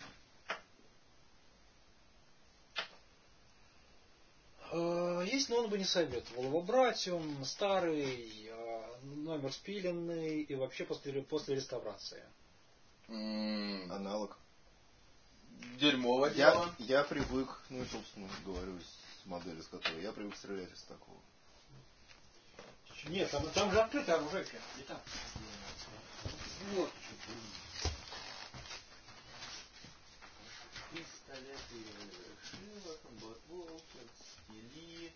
Есть, но он бы не советовал его брать. Он старый, номер спиленный и вообще после реставрации. Аналог. Дерьмово дело. Я привык, ну и собственно говорю, с моделью, с которой я привык стрелять из такого. Нет, там же открытое оружие. Не так. Вот. Пистолеты, шило, комбат Волкер, стили.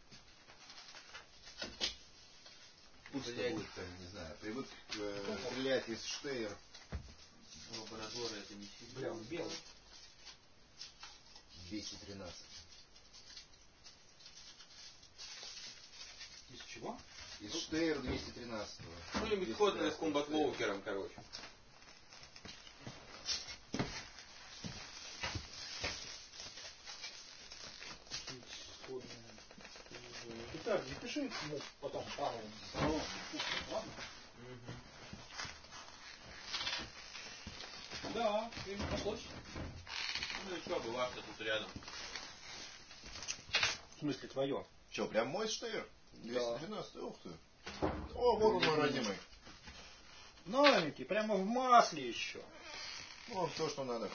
Пусть это будет, не знаю, привык стрелять из Штейр. Лаборатора это не сильно. Бля, он белый. 213. Из чего? Из Штейр 213. Что-нибудь сходное с комбат Волкером, короче. Так, запиши ему потом пару. Ладно? Да, ты ему пошлось. Ну и что, была-то тут рядом. В смысле твое? Че, прям мой Штейр? 212, ух ты. О, вот он мой родимый. Новенький, прямо в масле еще. Ну, все, что надо.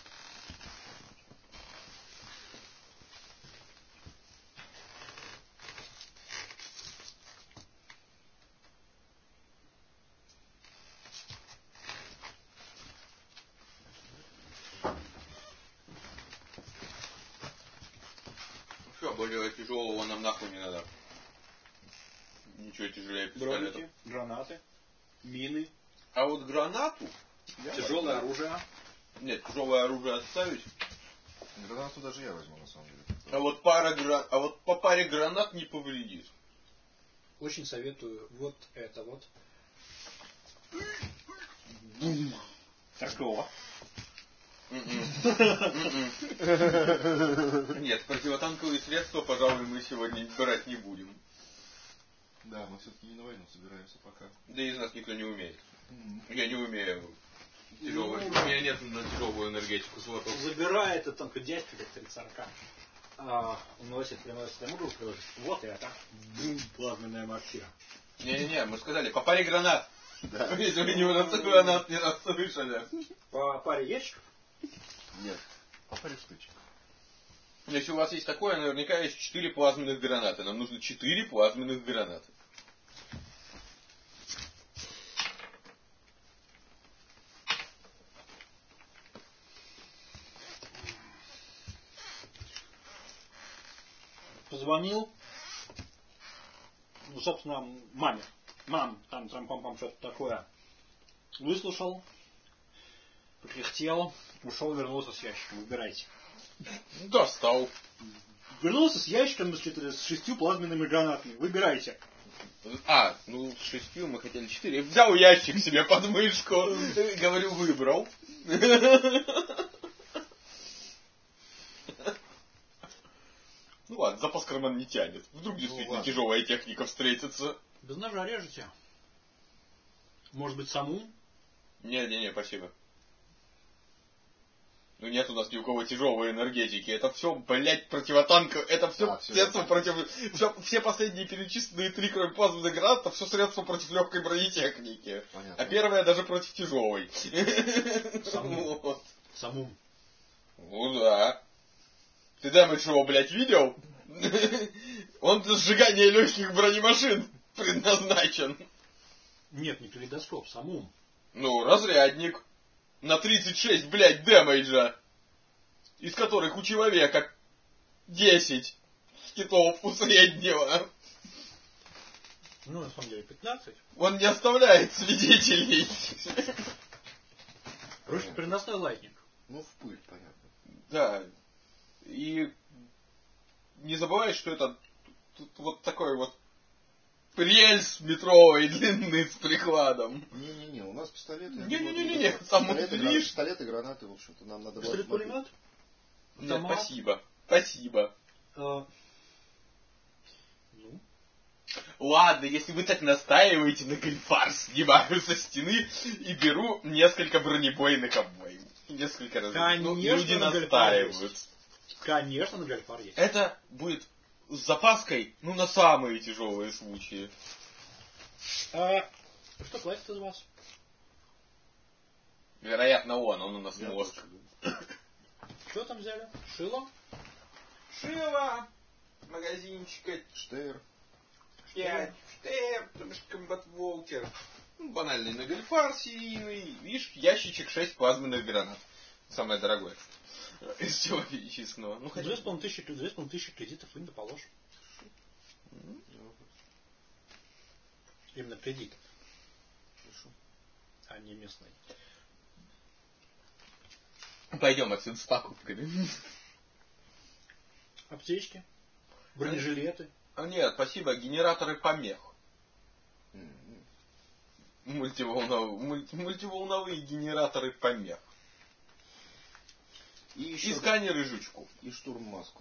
Более тяжелого нам нахуй не надо. Ничего тяжелее пистолета. Гранаты, мины. А вот гранату... Тяжелое оружие. Нет, тяжелое оружие оставить. Гранату даже я возьму, на самом деле. А вот по паре гранат не повредит. Очень советую вот это вот. Такого. Нет, противотанковые средства, пожалуй, мы сегодня брать не будем. Да, мы все-таки не на войну собираемся пока. Да из нас никто не умеет. Я не умею Тяжелый. У меня нет на тяжелую энергетику слотов. Забирает это там дядька лет 30-40. Уносит, приносит. Я могу приложить? Вот это. Плазменная мортира. Не-не-не, мы сказали, по паре гранат. Да. Если вы не гранат не расслышали. По паре ящиков? Нет, по паре штучек. Если у вас есть такое, наверняка есть 4 плазменных граната. Нам нужно 4 плазменных граната. Позвонил, ну, собственно, маме. Мам, там трам-пам-пам, что-то такое. Выслушал, покряхтел, ушел, вернулся с ящиком. Выбирайте. Достал. Вернулся с ящиком с 6 плазменными гранатами. Выбирайте. Ну, с 6 мы хотели 4. Взял ящик себе под мышку. Говорю, выбрал. Ну ладно, запас карман не тянет. Вдруг действительно тяжелая техника встретится. Без ножа режете. Может быть, саму? Не, спасибо. Ну нет у нас ни у кого тяжелой энергетики. Это все, блядь, противотанка. Это все средства против... Все последние перечисленные 3, кроме плазменных гранат, это все средства против легкой бронетехники. Понятно. А первое даже против тяжелой. Саму. Вот. Саму. Ну да. Ты Дэмэдж его, блядь, видел? Он для сжигания легких бронемашин предназначен. Нет, не калейдоскоп, саму. Ну, разрядник. На 36, блядь, дэмэджа. Из которых у человека 10 хитов у среднего. Ну, на самом деле, 15. Он не оставляет свидетелей. Просто переносной лайтнинг. Ну, в пыль, понятно. Да. И не забывай, что это тут вот такой вот рельс метровый, длинный, с прикладом. Не-не-не, у нас пистолеты. Не-не-не, пистолеты, гранаты, в общем-то, нам надо... Пистолет-пулемет? Нет, спасибо. Ну? Ладно, если вы так настаиваете на гольфар, снимаю со стены и беру несколько бронебойных обоим. Несколько раз. Конечно, люди настаивают. Конечно, на гольфар есть. Это будет с запаской, на самые тяжелые случаи. Что платит из вас? Вероятно, он у нас мозг. Что там взяли? Шило? Шило! Магазинчика. Штейр. 5. Штейр, то бишь комбат волкер. Банальный на гольфар серийный. Видишь, ящичек 6 плазменных гранат. Самое дорогое. Из всего перечисленного. 2500 кредитов инда положь. Именно кредитов. А не местный. Пойдем отсюда с покупками. Аптечки? Бронежилеты? Нет, спасибо. Генераторы помех. Мультиволновые генераторы помех. И сканеры жучку. И штурм-маску.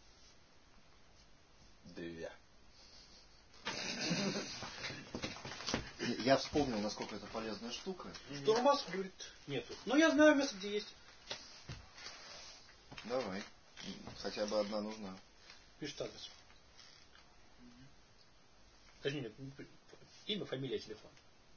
2. Я вспомнил, насколько это полезная штука. Штурм-маску, говорит, нету. Но я знаю место, где есть. Давай. Хотя бы одна нужна. Пишет адрес. Точнее, имя, фамилия, телефон.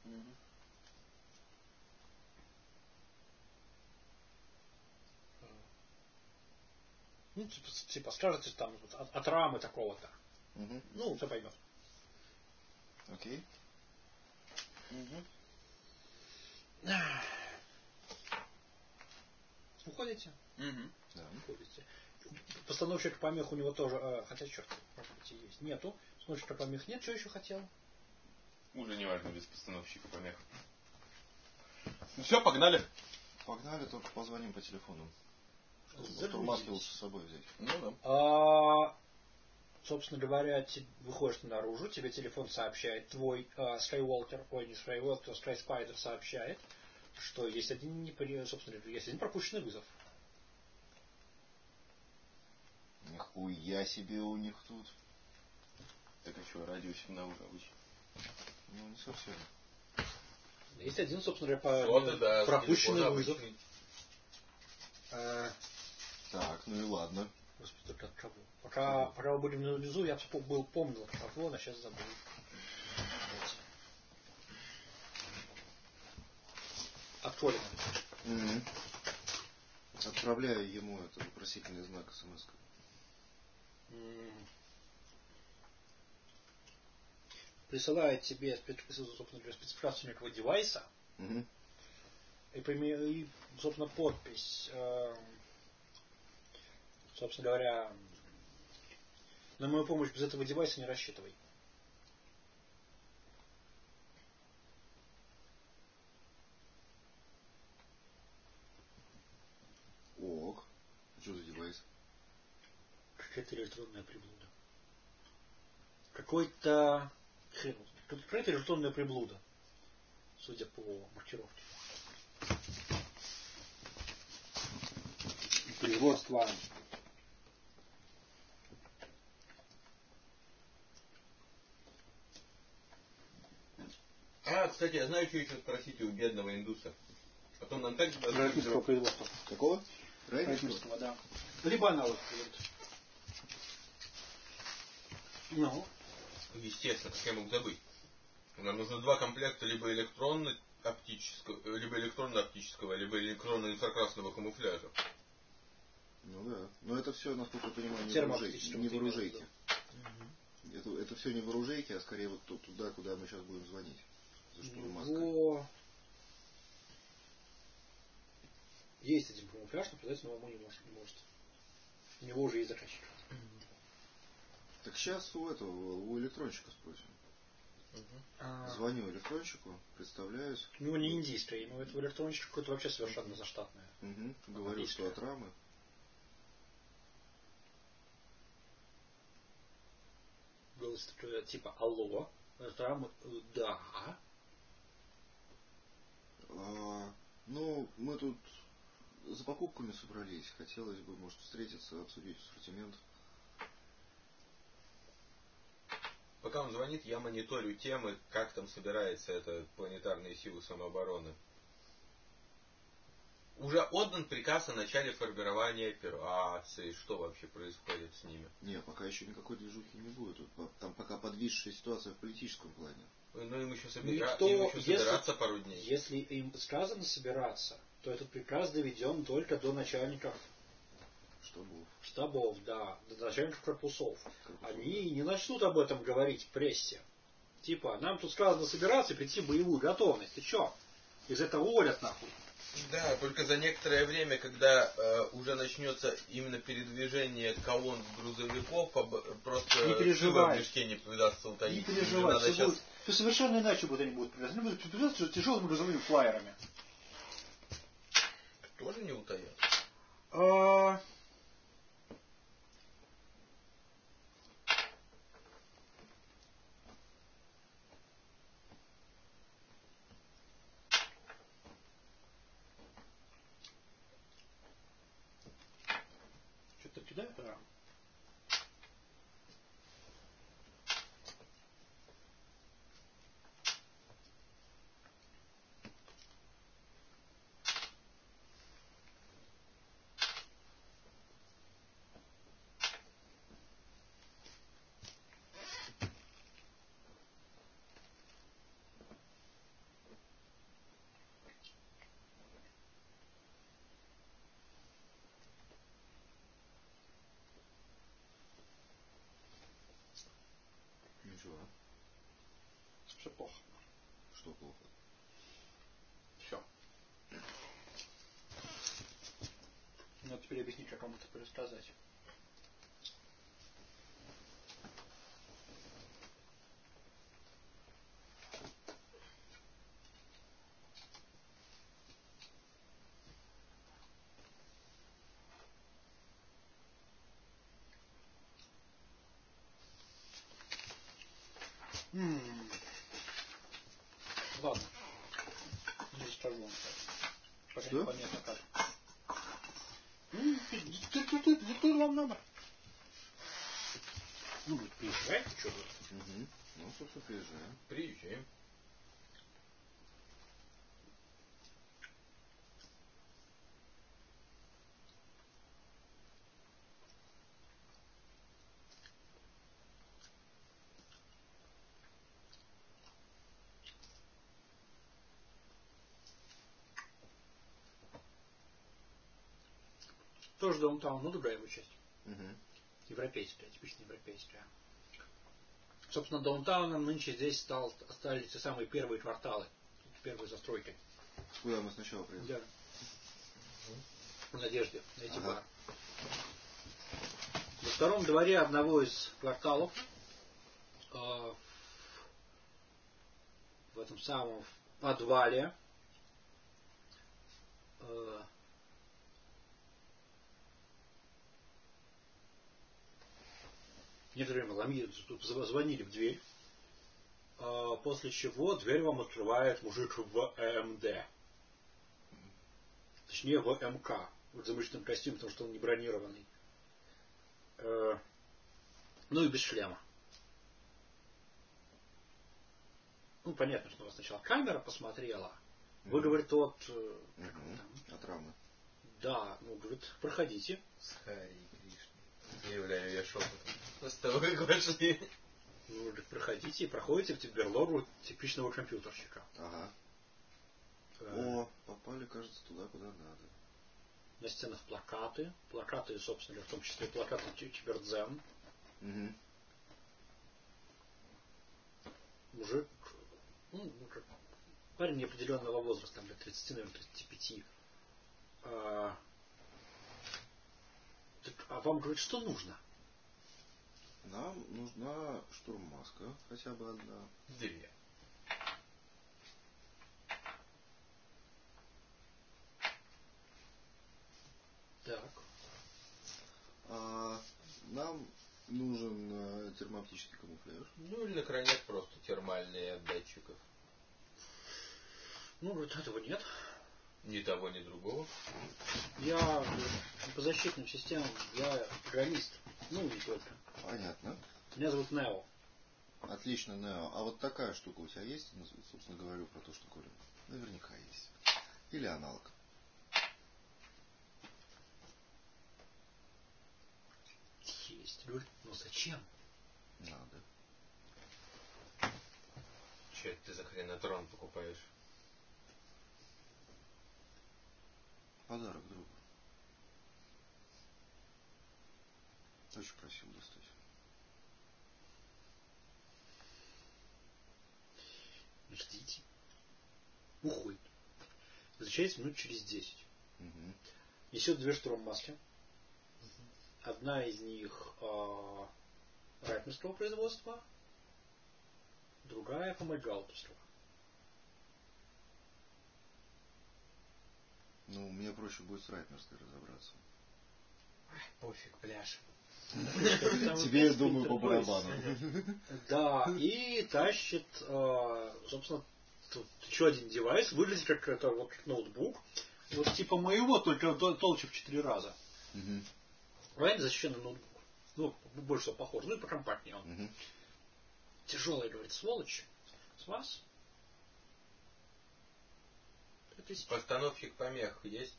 Ну, типа скажете там от рамы такого-то. Ну, все поймет. Окей. Уходите? Да. Уходите. Постановщик помех у него тоже, хотя черт, может быть и есть. Нету. Постановщика помех нет. Что еще хотел? Уже не важно, без постановщика помех. Ну все, погнали. Погнали, только позвоним по телефону. Штурмаски лучше с собой взять. Ну да. Собственно говоря, выходишь наружу, тебе телефон сообщает, твой Skywalker, не Skywalker, Sky Spider сообщает, что есть один пропущенный вызов. Нихуя себе у них тут. Так а что, радиосигнал уже обычно? Ну, не совсем. Есть один, собственно говоря, пропущенный вызов. Так, ну и ладно. Господи, только от кого? Пока мы были внизу, я помнил от кого, а сейчас забыл. От Колина. Отправляю ему это вопросительный знак смс. Присылает тебе спецификацию некого девайса. И, собственно, подпись. Собственно говоря, на мою помощь без этого девайса не рассчитывай. Ок. Что за девайс? Какая-то электронная приблуда. Какая-то электронная приблуда. Судя по маркировке. Производство. Кстати, я знаю, что еще спросить у бедного индуса. Потом нам так... Российского производства. Какого? Российского, да. Либо аналог. Ну? Естественно, как я мог забыть. Нам нужно 2 комплекта либо электронно-оптического, либо электронно-инфракрасного камуфляжа. Ну да. Но это все, насколько я понимаю, не вооружейте. Это все не вооружейте, а скорее вот туда, куда мы сейчас будем звонить. За штурмаской. Есть один камуфляж, но продать новому не может. У него уже есть заказчик. Так сейчас у электронщика спросим. Звоню электронщику, представляюсь. У него не индийское имя, у этого электронщика какое-то вообще совершенно заштатное. Говорю, что от рамы. Голос такой, типа алло, от рамы, да. Ну, мы тут за покупками собрались. Хотелось бы, может, встретиться, обсудить ассортимент. Пока он звонит, я мониторю темы, как там собирается это планетарные силы самообороны. Уже отдан приказ о начале формирования операции. Что вообще происходит с ними? Нет, пока еще никакой движухи не будет. Там пока подвисшая ситуация в политическом плане. Ну им еще собираться пару дней. Если им сказано собираться, то этот приказ доведен только до начальников штабов, да, до начальников корпусов. Они не начнут об этом говорить в прессе. Типа, нам тут сказано собираться и прийти в боевую готовность. Ты чё? Из этого уволят нахуй. Да, только за некоторое время, когда уже начнется именно передвижение колонн грузовиков, просто не переживай. В мешке не удастся утаить. Не переживай, сейчас... Ты совершенно иначе они будут передвигаться. Они будут передвигаться тяжелыми грузовыми флайерами. Тоже не утаят? Что-то кидает? Да. Ничего. Все плохо. Что плохо? Все. Надо теперь объяснить, как кому-то пересказать. Ладно. Не расскажу вам. Пока непонятно как. Диктуй вам номер. Ну, приезжайте, что вы. Ну, собственно, приезжаем. Приезжаем. Тоже Даунтаун, но другая его часть. Угу. Европейская, типично европейская. Собственно, Даунтауном нынче здесь стали те самые первые кварталы, первые застройки. Куда мы сначала приехали? Да. В надежде найти бар. Во втором дворе одного из кварталов в этом самом подвале некоторое время ломили, тут звонили в дверь, после чего дверь вам открывает мужик в МД. Точнее в МК. В замышленном костюме, потому что он не бронированный. Ну и без шлема. Ну, понятно, что у вас сначала камера посмотрела. Вы, говорит, от травмы. Да, ну, говорит, проходите. С Хари Кришной. Заявляю я шепотом. Просто вы вошли. Ну, говорит, проходите и проходите в берлогу типичного компьютерщика. Ага. О, попали, кажется, туда, куда надо. На стенах плакаты. Плакаты, собственно, в том числе плакаты Кибердзен. Угу. Мужик, ну, парень неопределенного возраста, там, лет 30, наверное, 35. А вам, говорит, что нужно? Нам нужна штурммаска, хотя бы одна. 2. Так. Нам нужен термооптический камуфляж. Ну или на крайняк просто термальные от датчиков. Ну, говорит, этого нет. Ни того, ни другого. Я по защитным системам, я программист. Ну, не только. Понятно. Меня зовут Нео. Отлично, Нео. А вот такая штука у тебя есть? Ну, собственно, говорю про то, что Коля. Наверняка есть. Или аналог. Есть. Говорит, ну зачем? Надо. Че это ты за хренотрон покупаешь? Подарок другу. Очень просил достать. Ждите. Уходит. Возвращается минут через 10. Угу. Несет 2 штурммаски. Одна из них райтмерского производства, другая фомальгаутерского. Ну, мне проще будет с райтмерской разобраться. Пофиг, пляж. Тебе, я думаю, по барабану. Да, и тащит, собственно, тут еще один девайс, выглядит как это вот ноутбук. Вот типа моего, только толще в 4 раза. Реально защищенный ноутбук. Ну, больше всего похож. Ну и покомпактнее он. Тяжелый, говорит, сволочь. С вас? Постановщик помех есть?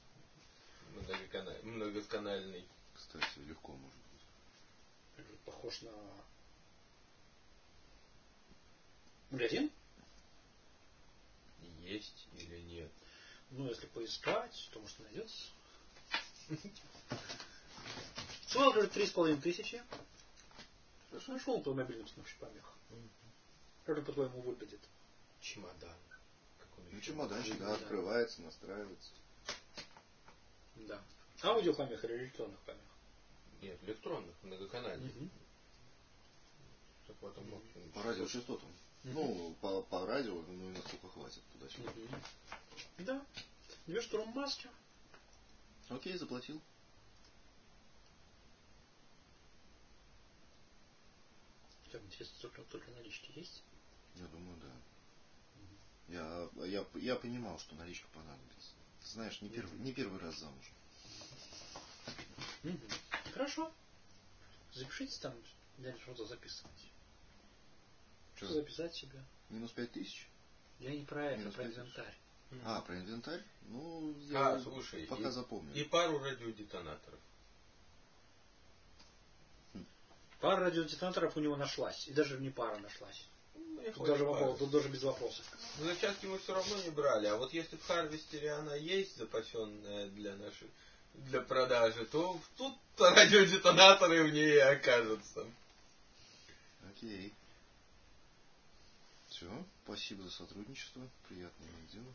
Многоканальный. Кстати, легко может быть. Похож на магазин? Есть или нет? Ну, если поискать, то может найдется. Цена, говорит, 3500. Хорошо, нашел он твой мобильный установщик помех. Как он, по-твоему, выглядит? Чемодан. Ну, чемоданчик, да, открывается, настраивается. Да. Аудиопомех или электронных помех? Нет, электронных, многоканальных. По радиочастотам. Ну, по радио, ну и насколько хватит туда-сюда. Да. 2 штурммаски. Окей, заплатил. Как интересно, только налички есть? Я думаю, да. Я понимал, что наличка понадобится. Ты знаешь, не первый раз замуж. Хорошо. Запишите там, дальше что-то записывать. Что записать себе? Минус 5000? Я не про это, про инвентарь. Про инвентарь? Ну, я слушай, пока запомню. И пару радиодетонаторов. Пара радиодетонаторов у него нашлась. И даже не пара нашлась. Тут даже без вопросов. Но зачатки мы все равно не брали. А вот если в Харвестере она есть, запасенная для нашей для продажи, то тут радиодетонаторы в ней и окажутся. Окей. Все, спасибо за сотрудничество. Приятного дела.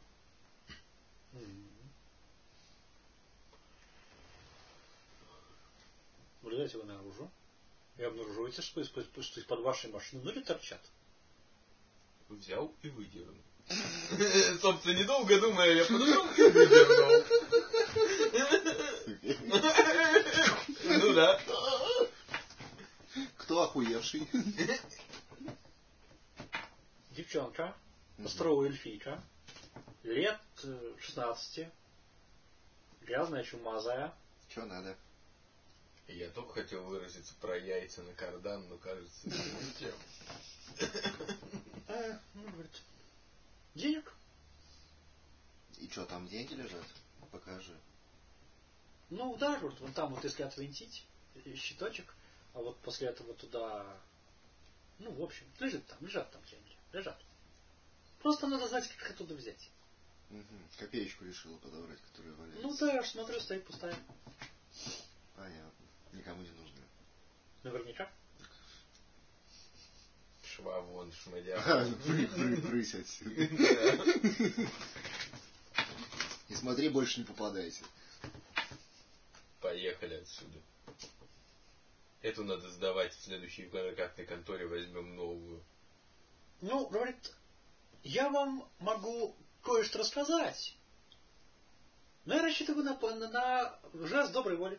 Вылезаете вы наружу и обнаруживаете, что из-под вашей машины ноги торчат. Взял и выдернул. Собственно, недолго думая, я подошел и выдернул. Ну да. Кто охуевший? Девчонка, островая эльфийка, лет 16, грязная, чумазая. Че надо? Я только хотел выразиться про яйца на кардан, но кажется, не тем. Ну, говорит, денег? И что, там деньги лежат? Покажи. Ну да, говорит, вон там вот если отвинтить щиточек, а вот после этого туда, ну в общем, лежат там деньги, лежат. Просто надо знать, как их оттуда взять. Копеечку решила подобрать, которая валяется. Ну да, я ж смотрю, стоит пустая. Понятно. Никому не нужно. Наверняка. Шва вон, шмадя. Брысь отсюда. И смотри, больше не попадайся. Поехали отсюда. Эту надо сдавать в следующей прокатной конторе, возьмем новую. Ну, говорит, я вам могу кое-что рассказать. Но я рассчитываю на жест доброй воли.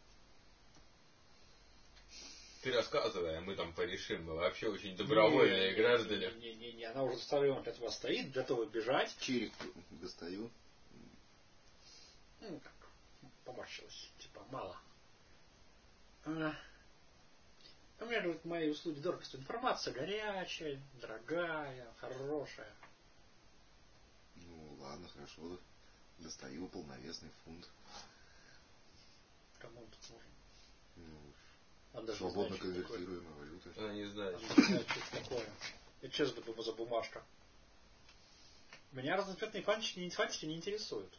Ты рассказывай, а мы там порешим. Мы вообще очень добровольные граждане. Не, она уже сторонок от вас стоит, готова бежать. Чирик достаю. Ну, как, поморщилась. Типа, мало. У меня, говорит, мои услуги дорого стоят. Информация горячая, дорогая, хорошая. Ну, ладно, хорошо. Достаю полновесный фунт. Кому он тут нужен? Ну, свободно конвертируемая валюта. Она не знает. Она не знает, что это такое. Это что за бумажка? Меня разноцветные фантики не интересуют.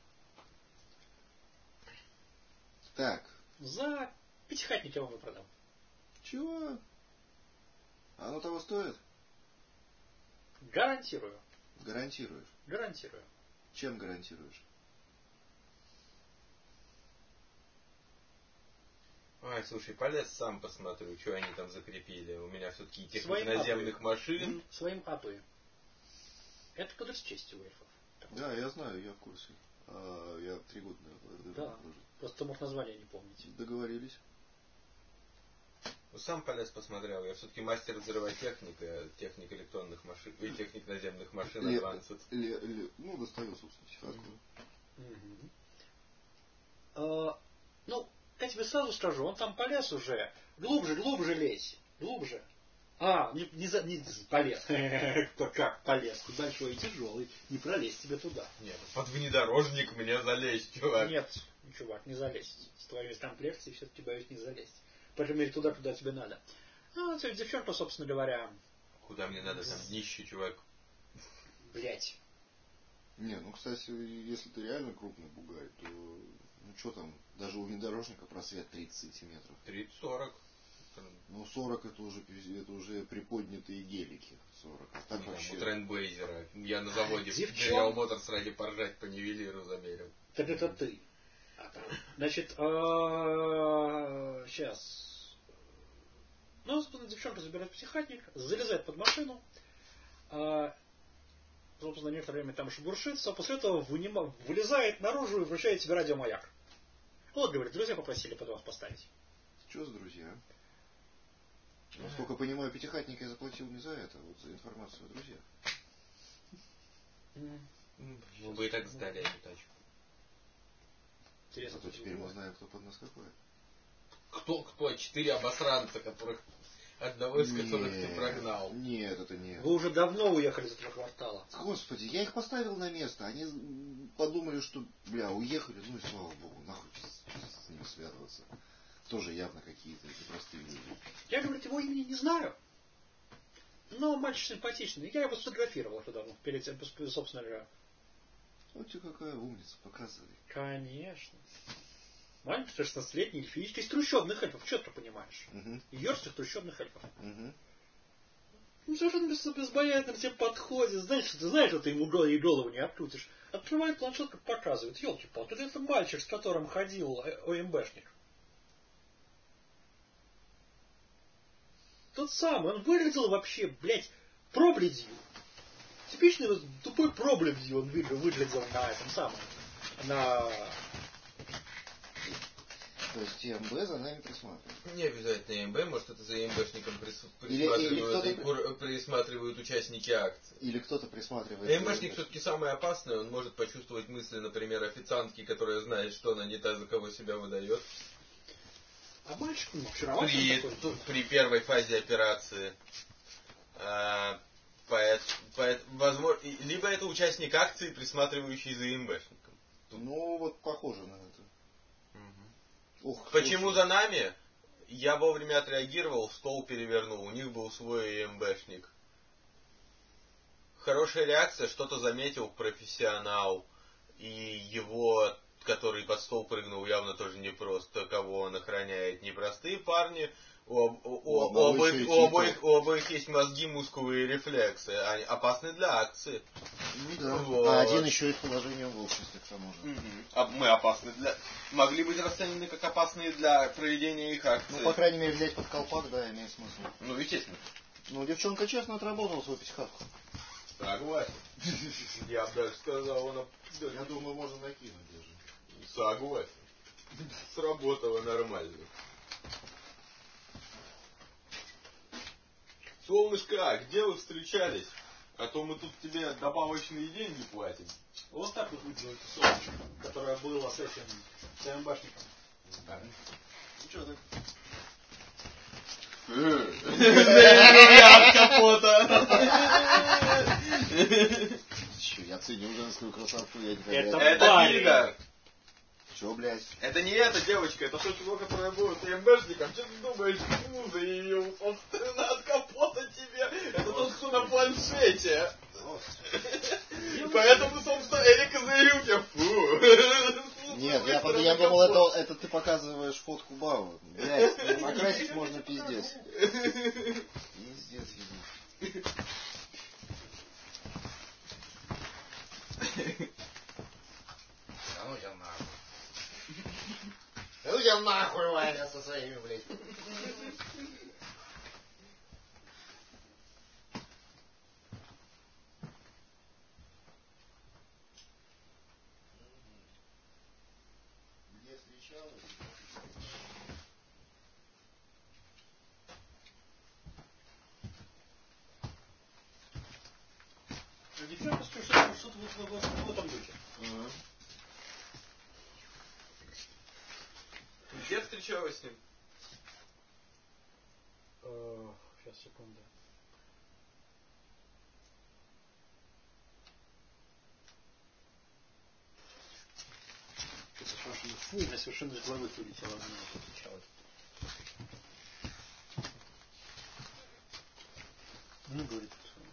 Так. За пятихатник я вам и продам. Чего? Оно того стоит? Гарантирую. Гарантируешь? Гарантирую. Чем гарантируешь? Ой, слушай, полез сам посмотрю, что они там закрепили. У меня все-таки техника наземных машин. Своим АПы. Это кодекс чести у эльфов. Да, я знаю, я в курсе. Я 3 года да. Просто мог название не помнить. Договорились. Сам полез посмотрел. Я все-таки мастер взрывной техники, техник электронных машин и техник наземных машин Advanced. Ну, достаю, собственно, технику. Ну, я тебе сразу скажу, он там полез уже. Глубже лезь. Глубже. Не полез. Как полез? Ты большой и тяжелый. Не пролезть тебе туда. Нет, под внедорожник мне залезть, чувак. Нет, чувак, не залезть. С твоей комплекцией все-таки боюсь не залезть. По крайней мере, туда, куда тебе надо. Ну, девчонка, собственно говоря. Куда мне надо, там нищий чувак. Блять. Не, ну, кстати, если ты реально крупный бугай, то, ну, что там, даже у внедорожника просвет 30 сантиметров. 30-40. Ну, 40 это уже приподнятые гелики. 40. А так не, вообще... У Трендбейзера. Я на заводе в General Motors ради поржать по нивелиру замерил. Так это ты. Значит, сейчас. Ну, собственно, девчонка забирает психатник, залезает под машину. Собственно, некоторое время там шебуршится, а после этого вылезает наружу и вручает тебе радиомаяк. Вот, говорит, друзья попросили под вас поставить. Что за друзья? Насколько понимаю, пятихатник я заплатил не за это, вот за информацию о друзьях. Мы бы и так сдали эту тачку. Интересно, теперь мы знаем, кто под нас какой. Кто? 4 обосранца, которых одного из которых ты прогнал. Нет, это не. Вы уже давно уехали из этого квартала. Господи, я их поставил на место. Они подумали, что, уехали, ну и слава богу, нахуй с ними связываться. Тоже явно какие-то непростые люди. Я, говорит, его имени не знаю. Но мальчик симпатичный. Я его сфотографировал уже давно, перед тем, собственно говоря. Вот ты какая умница, показывай. Конечно. Маленький 16-летний эльфийский из трущобных эльфов, что ты понимаешь? Йорских трущобных эльфов. Ну, совершенно безбоязненно всем подходит. Знаешь, ты знаешь, что ты ему голову не открутишь. Открывает планшетку, показывает. Ёлки-палки, это мальчик, с которым ходил ОМБшник. Тот самый, он выглядел вообще, блядь, пробледью. Типичный вот тупой пробледью он выглядел на этом самом. То есть ЕМБ за нами присматривает? Не обязательно ЕМБ, может это за ЕМБшником присматривают участники акции. Или кто-то присматривает. ЕМБшник все-таки самый опасный, он может почувствовать мысли, например, официантки, которая знает, что она не та, за кого себя выдает. А мальчик, ну, очаровательный при первой фазе операции. Возможно, либо это участник акции, присматривающий за ЕМБшником. Ну, вот похоже на это. Почему за нами? Я вовремя отреагировал, стол перевернул. У них был свой ЕМБшник. Хорошая реакция, что-то заметил профессионал. И его, который под стол прыгнул, явно тоже не просто, кого он охраняет. Непростые парни. У обоих есть мозги, мускулы и рефлексы. Они опасны для акции. Ну да. Вот. А один еще и с положением в обществе, к тому же. А мы опасны для... Могли быть расценены как опасные для проведения их акций. Ну, по крайней мере, взять под колпак, да, имеет смысл. Ну, естественно. Ну, девчонка честно отработала свою психатку. Согласен. Я бы даже сказал, она... Я думаю, можно накинуть даже. Согласен. Сработало нормально. Солнышко, где вы встречались? А то мы тут тебе добавочные деньги платим. Вот так вот выглядит солнышко, которое было с этим ЦМБшником. Да. Ну что так? От капота. Я ценю женскую красоту. Это Игорь. Че, блядь? Это не эта девочка, это то чего, которая была ТМБшником. Что ты думаешь, почему заявил? Собственно, от капота тебе. Это тот, кто на планшете. Поэтому, собственно, Эрика заявил тебе, фу. Нет, я думал, это ты показываешь фотку Бавы. Блядь, накрасить можно пиздец. Пиздец, ебать. А ну тебя нахуй. Ну тебя нахуй, Ваня, со своими, блядь. Где встречалась? Девчонка что-то в этом духе. Где встречалась с ним? Сейчас, секунду. Фу, у меня совершенно из головы вылетело. Ну, говорит.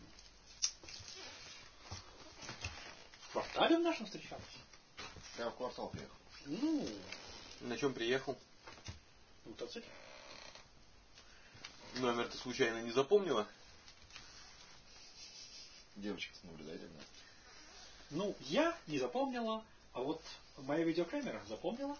В квартале в нашем встречалась? Я в квартал приехал. Ну. На чем приехал? На мотоцикле. Номер ты случайно не запомнила? Девочка наблюдательная. Ну, я не запомнила, а вот моя видеокамера запомнила.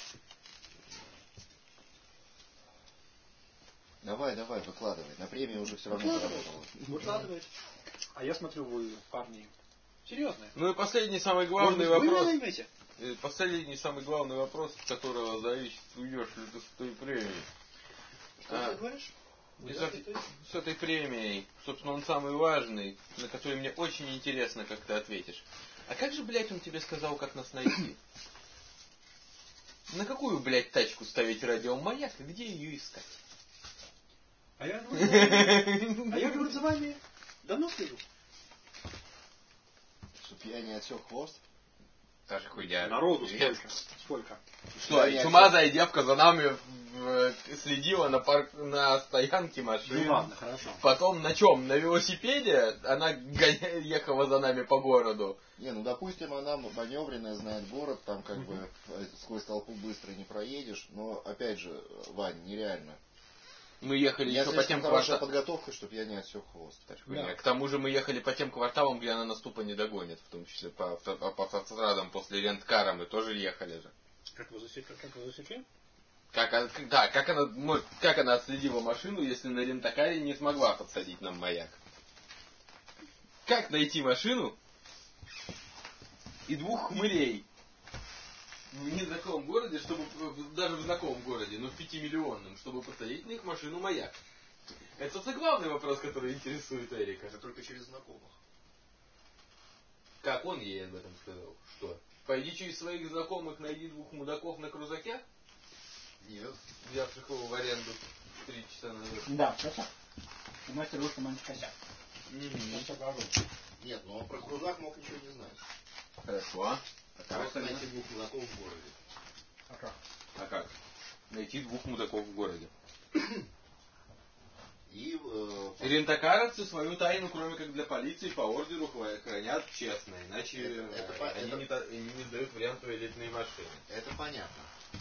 Давай, выкладывай. На премию уже все равно заработала. Выкладывай. А я смотрю, вы парни серьезные. Ну и последний самый главный вопрос. Вы Последний самый главный вопрос, от которого зависит, уйдешь ли ты с той премией. Что ты говоришь? С этой премией, собственно, он самый важный, на который мне очень интересно, как ты ответишь. А как же, блядь, он тебе сказал, как нас найти? На какую, блядь, тачку ставить радиомаяк и где ее искать? А я говорю, за вами давно слежу. Чтоб я не отсек хвост? Та же хуйня. Народу сколько? Что, чумазая девка за нами следила на стоянке машин. Ну ладно, хорошо. Потом на чем? На велосипеде она ехала за нами по городу. Не, ну допустим, она маневренная, знает город, там как бы сквозь толпу быстро не проедешь, но опять же, Вань, нереально. Мы ехали еще по тем кварталам. Подготовка, чтобы я не отсек хвост. Да. К тому же мы ехали по тем кварталам, где она нас тупо не догонит, в том числе по автострадам после рент-кара мы тоже ехали же. Как вы засекли? Как она отследила машину, если на рент-каре не смогла подсадить нам маяк? Как найти машину и двух хмырей в незнакомом городе, чтобы даже в знакомом городе, но в 5-миллионном, чтобы посадить на их машину маяк? Это, собственно, главный вопрос, который интересует Эрика. Это только через знакомых. Как он ей об этом сказал? Что? Пойди через своих знакомых, найди двух мудаков на крузаке? Нет. Взявших его в аренду 3 часа назад. Да, косяк. Мастер вышел на косяк. Нет, но он про крузак мог ничего не знать. Хорошо. Просто найти двух мудаков в городе. А как? Найти двух мудаков в городе. И рентакаровцы свою тайну, кроме как для полиции, по ордеру хранят честно, иначе они не сдают варианту элитные машины. Это понятно.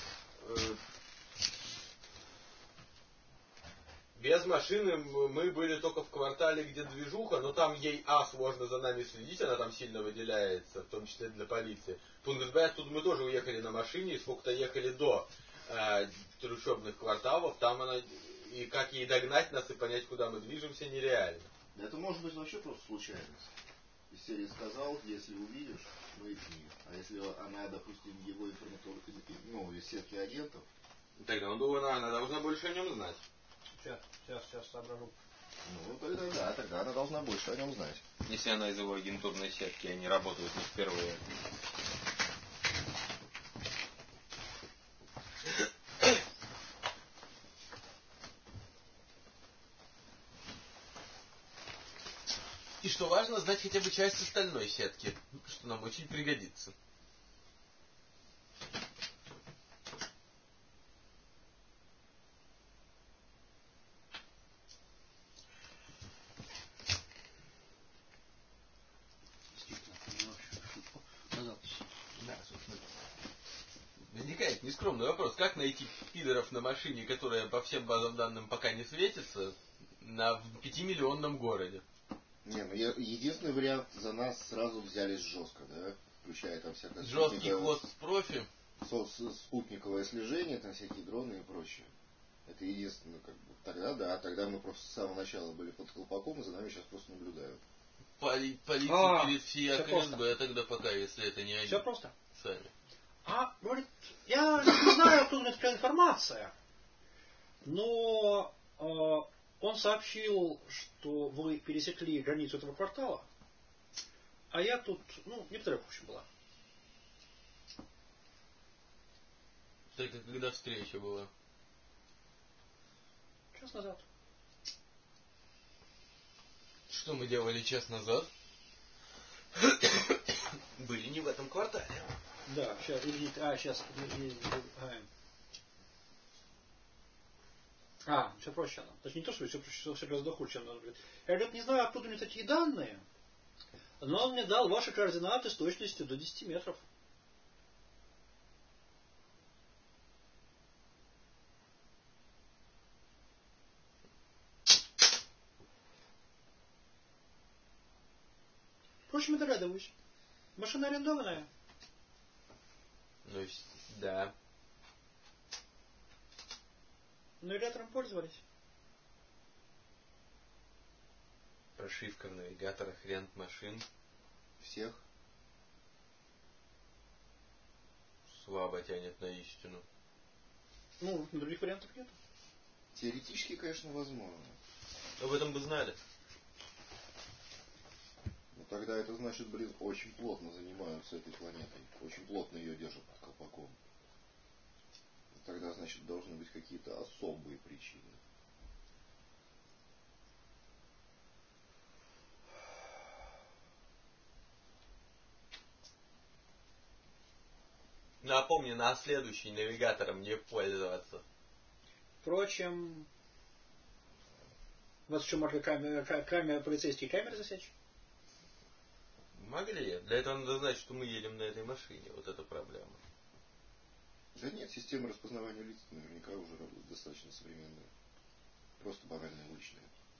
Без машины мы были только в квартале, где движуха, но там ей сложно за нами следить, она там сильно выделяется, в том числе для полиции. Пункт Б, оттуда мы тоже уехали на машине, и сколько-то ехали до трущобных кварталов, там она, и как ей догнать нас и понять, куда мы движемся, нереально. Это может быть вообще просто случайность. Из серии сказал, если увидишь, маякни. А если она, допустим, его информационной из сетки агентов, тогда она должна больше о нем знать. Сейчас соображу. Ну, тогда она должна больше о нем знать. Если она из его агентурной сетки, они работают не впервые. И что важно, знать хотя бы часть остальной сетки, что нам очень пригодится. Возникает нескромный вопрос, как найти пидоров на машине, которая по всем базам данным пока не светится, в 5-миллионном городе? Не, ну единственный вариант, за нас сразу взялись жестко, да? Включая там всякое... Жесткий хвост с профи. Спутниковое слежение, там всякие дроны и прочее. Это единственное, как бы. Тогда мы просто с самого начала были под колпаком, и за нами сейчас просто наблюдают. Полиция перед всей ФСБ тогда пока, если это не они. Все просто. Сами. Говорит, я не знаю, откуда такая информация, но он сообщил, что вы пересекли границу этого квартала, а я тут, неподалеку, в общем, была. Так когда встреча была? Час назад. Что мы делали час назад? Были не в этом квартале. Да, сейчас, сейчас. Все проще она. Точнее, не то, что все гораздо хуже, чем надо говорить. Я говорю, не знаю, откуда у меня такие данные, но он мне дал ваши координаты с точностью до 10 метров. Впрочем, я догадываюсь. Машина арендованная. Ну, да. Навигатором пользовались. Прошивка в навигаторах рент-машин. Всех. Слабо тянет на истину. Других вариантов нет. Теоретически, конечно, возможно. Об этом бы знали. Но тогда это значит, очень плотно занимаются этой планетой. Очень плотно ее держат под колпаком. Тогда, значит, должны быть какие-то особые причины. Напомни, на следующий навигатором не пользоваться. Впрочем, у вас еще могли полицейские камеры засечь? Могли. Для этого надо знать, что мы едем на этой машине. Вот это проблема. Да нет, система распознавания лиц наверняка уже работает достаточно современная. Просто банальная уличная.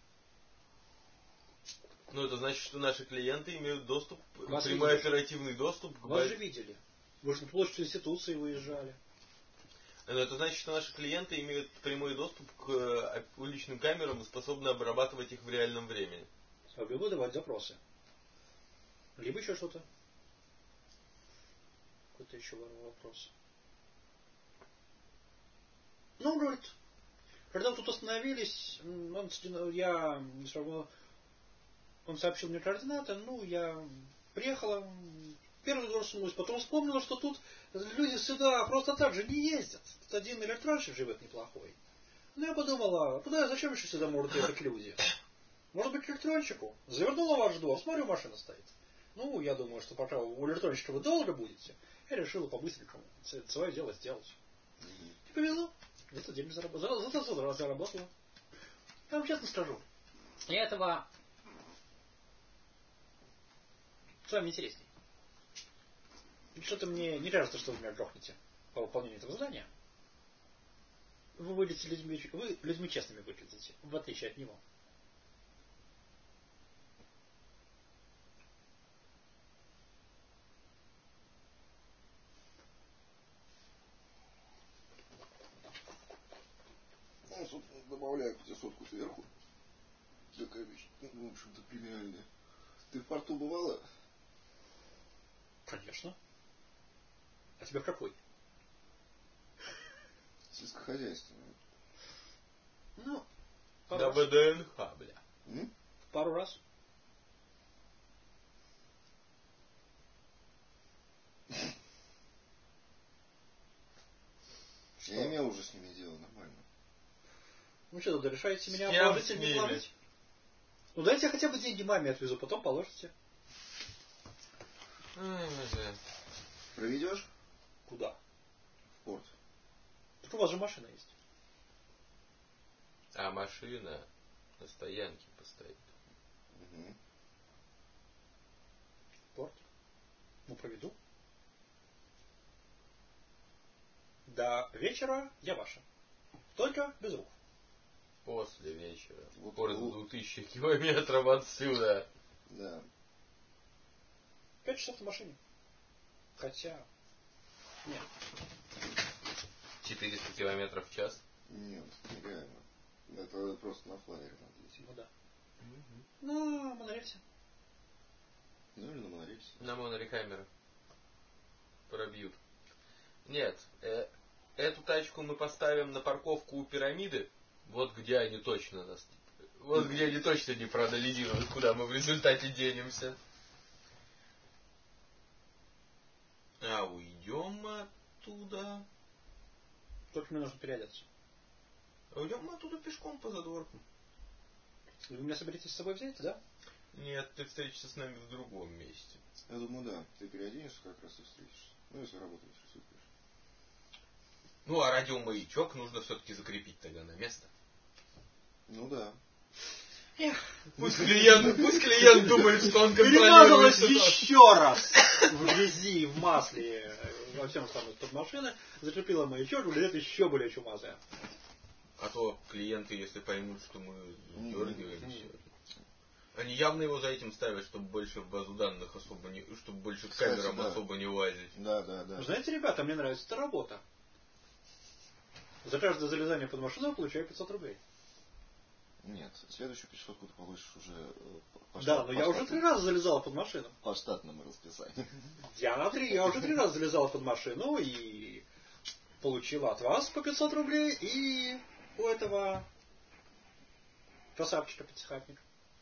Ну, это значит, что наши клиенты имеют доступ, прямой оперативный доступ к... Вас же видели. Вы же на площадь институции выезжали. Но это значит, что наши клиенты имеют прямой доступ к уличным камерам и способны обрабатывать их в реальном времени. Могли выдавать запросы. Либо еще что-то. Какой-то еще вопрос. Ну, говорит, когда мы тут остановились, он сообщил мне координаты, я приехала, первый раз сунулась, потом вспомнила, что тут люди сюда просто так же не ездят. Тут один электронщик живет неплохой. Я подумала, зачем еще сюда могут ехать люди? Может быть, к электронщику? Завернула в ваш двор, смотрю, машина стоит. Я думаю, что пока у электронщика вы долго будете, я решила по-быстренькому свое дело сделать. И повезло. Зато деньги заработала. Я вам честно скажу, я этого с вами интересней. Что-то мне не кажется, что вы меня грохнете по выполнению этого задания. Вы выглядите людьми честными выглядите, в отличие от него. Собственно, добавляю 500-ку сверху. Такая вещь, в общем-то, премиальная. Ты в порту бывала? Конечно. А тебя в какой? Сельскохозяйственная. Да ВДНХ, бля. Пару раз. Я имел уже с ними дело, нормально. Что тогда решаете меня положить или не положить? Дайте я хотя бы деньги маме отвезу, потом положите. Проведешь? Куда? В порт. Так у вас же машина есть. А машина на стоянке постоит. Угу. В порт? Проведу. До вечера я ваша. Только без рук. После вечера. В упор за 2000 километров отсюда. Да. 5 часов на машине. Хотя... Нет. 400 километров в час? Нет, нереально. Это просто на флайере надо лететь. Да. На монорельсе. Или на монорельсе. На монорекамеры. Пробьют. Нет. Эту тачку мы поставим на парковку у пирамиды. Вот где они точно нас... Вот где они точно не проанализируют, куда мы в результате денемся. А уйдем мы оттуда... Только мне нужно переодеться. А уйдем мы оттуда пешком по задворку. Вы меня соберетесь с собой взять, да? Нет, ты встретишься с нами в другом месте. Я думаю, да. Ты переоденешься, как раз и встретишься. Если работу не существуешь. А радиомаячок нужно все-таки закрепить тогда на место. Да. Пусть клиент думает, что он контролирует еще раз в грязи, в масле, во всем самом под машины, закрепила маячок, выглядит еще более чумазая. А то клиенты, если поймут, что мы дергаемся, они явно его за этим ставят, чтобы больше в базу данных особо не... чтобы больше к камерам особо не лазить. Да. Знаете, ребята, мне нравится эта работа. За каждое залезание под машину я получаю 500 рублей. Нет, следующую 500 ты получишь уже по штатному. Я уже 3 раза залезал под машину. По штатному расписанию. Я уже 3 раза залезал под машину и получил от вас по 500 рублей и у этого красавчика пятихатника.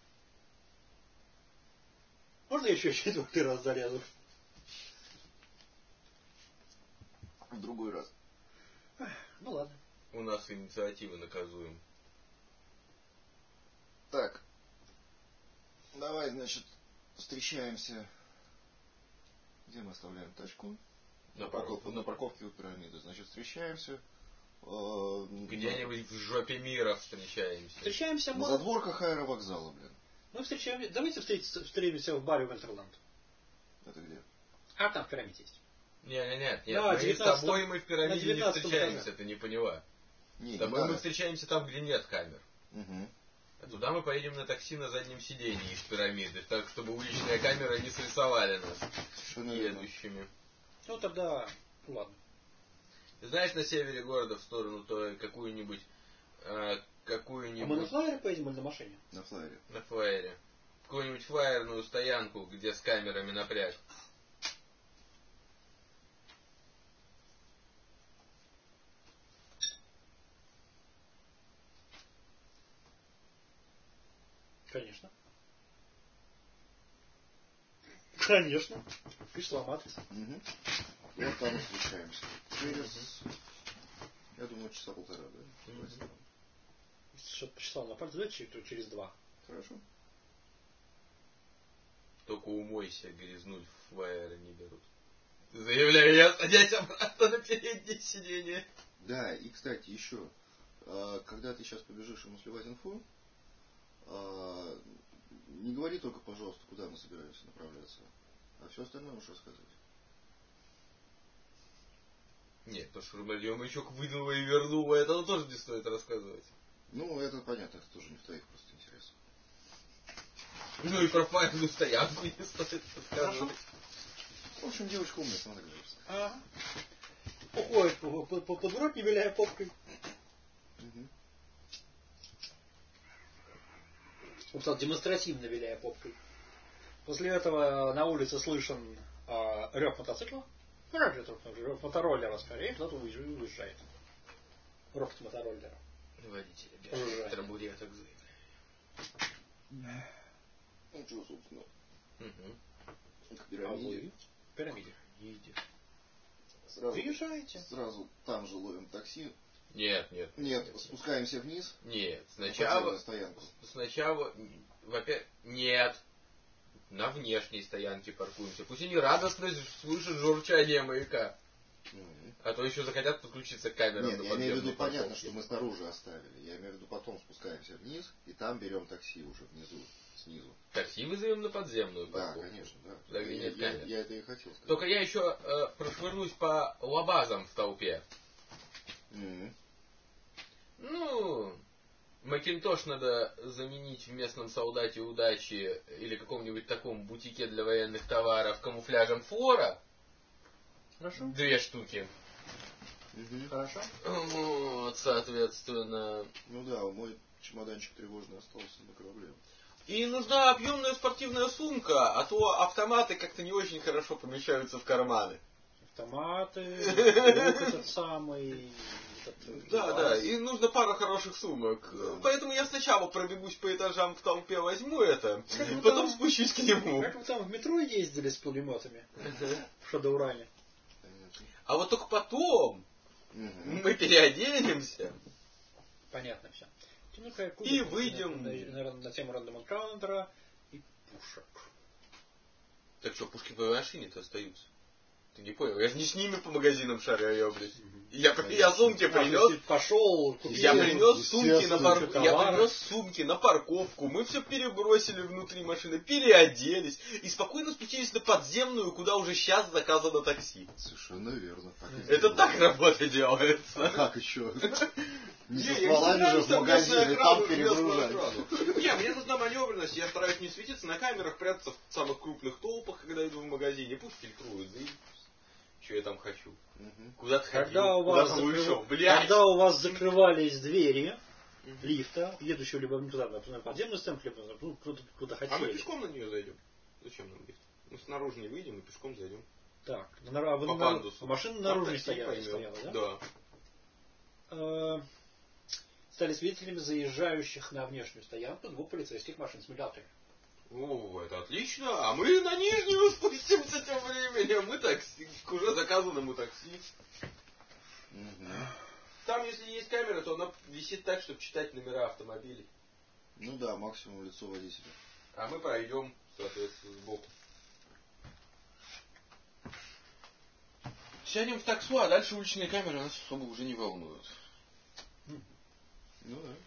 Можно я еще 4-й раз залезу? В другой раз. Ну ладно. У нас инициатива наказуем. Так. Давай, значит, встречаемся. Где мы оставляем тачку? На парковке у пирамиды. Значит, встречаемся. Где-нибудь в жопе мира встречаемся. Встречаемся на задворках аэровокзала, блин. Мы встречаемся. Давайте встретимся в баре Вентерланд. Это где? А там в пирамиде есть. Нет. Да, с тобой мы в пирамиде не встречаемся, ты не поняла. С тобой мы встречаемся там, где нет камер. Угу. А туда мы поедем на такси на заднем сидении из пирамиды, так, чтобы уличные камеры не срисовали нас едущими. Ну тогда, ладно. Знаешь, на севере города в сторону то какую-нибудь... А мы на флайере поедем или на машине? На флайере. На флайере. Какую-нибудь флайерную стоянку, где с камерами напряг. Конечно. Конечно. Пришла адрес. Угу. И вот там встречаемся. Через, я думаю, часа полтора, да? Что-то почесал на пальце, через 2. Хорошо. Только умойся, грязнуть в флайеры не берут. Заявляю я, садясь обратно на переднее сиденье. Да, и, кстати, еще, когда ты сейчас побежишь ему сливать инфу, не говори только, пожалуйста, куда мы собираемся направляться, а все остальное можешь рассказывать. Нет, то что румальемычок выдал и вернул, это тоже не стоит рассказывать. Ну, это понятно, это тоже не в твоих просто интересах. Ну и про флайерную стоянку не стоит рассказывать. В общем, девочка умная, сама догадаешься. Ага. Уходит под рот, не виляя попкой. Угу. Вот так, демонстративно виляя попкой. После этого на улице слышен рев мотоцикла. Рев мотороллера скорее, кто-то уезжает. Ропот мотороллера. Водители бежали, табуреток заявляли. Ну, что, собственно. Угу. К пирамиде. Пирамиде. Приезжаете. Сразу там же ловим такси. Нет, спускаемся вниз. Нет, сначала, во-первых, нет, на внешней стоянке паркуемся. Пусть они радостно слышат журчание маяка. А то еще захотят подключиться к камерам. Нет, я имею в виду, понятно, что мы снаружи оставили. Я имею в виду, потом спускаемся вниз, и там берем такси уже внизу, снизу. Такси вызовем на подземную парковку. Да, конечно, да. Да, где нет камер. Я это и хотел сказать. Только я еще прошвырнусь по лабазам в толпе. Ну, Макинтош надо заменить в местном солдате удачи или каком-нибудь таком бутике для военных товаров камуфляжем флора. Хорошо. 2 штуки. Хорошо. Вот, соответственно. Ну да, мой чемоданчик тревожный остался на корабле. И нужна объемная спортивная сумка, а то автоматы как-то не очень хорошо помещаются в карманы. Автоматы, этот самый... Да, и нужно пара хороших сумок. Да. Поэтому я сначала пробегусь по этажам в толпе, возьму это, потом спущусь к нему. Как вы там в метро ездили с пулеметами? В Шадоуране. А вот только потом мы переоденемся. Понятно все. И выйдем. Наверное, на тему Random Encounter и пушек. Так что, пушки по машине-то остаются? Ты не понял? Я же не с ними по магазинам шарю, блядь. Я сумки принес. Пошел, купил. Я принес сумки на парковку. Мы все перебросили внутри машины, переоделись и спокойно спустились на подземную, куда уже сейчас заказано такси. Совершенно верно. Это так работа делается. А как еще? Не со стволами же в магазине, там перегружать. Не, мне нужна маневренность. Я стараюсь не светиться на камерах, прятаться в самых крупных толпах, когда иду в магазине. Пусть фильтруют. Что я там хочу. Куда-то ходил. Когда у вас закрывались двери лифта, едущего либо туда, например, подземную стенку, либо куда хотели. А мы пешком на нее зайдем. Зачем нам лифт? Мы снаружи не выйдем и пешком зайдем. Так, по пандусу. Машина наружу стояла, да? Да. Стали свидетелями заезжающих на внешнюю стоянку 2 полицейских машин с мигалками. О, это отлично. А мы на нижнюю спустимся тем временем. Мы такси, к уже заказанному такси. Там, если есть камера, то она висит так, чтобы читать номера автомобилей. Ну да, максимум лицо водителя. А мы пройдем, соответственно, сбоку. Сядем в таксу, а дальше уличные камеры нас особо уже не волнуют. Ну да.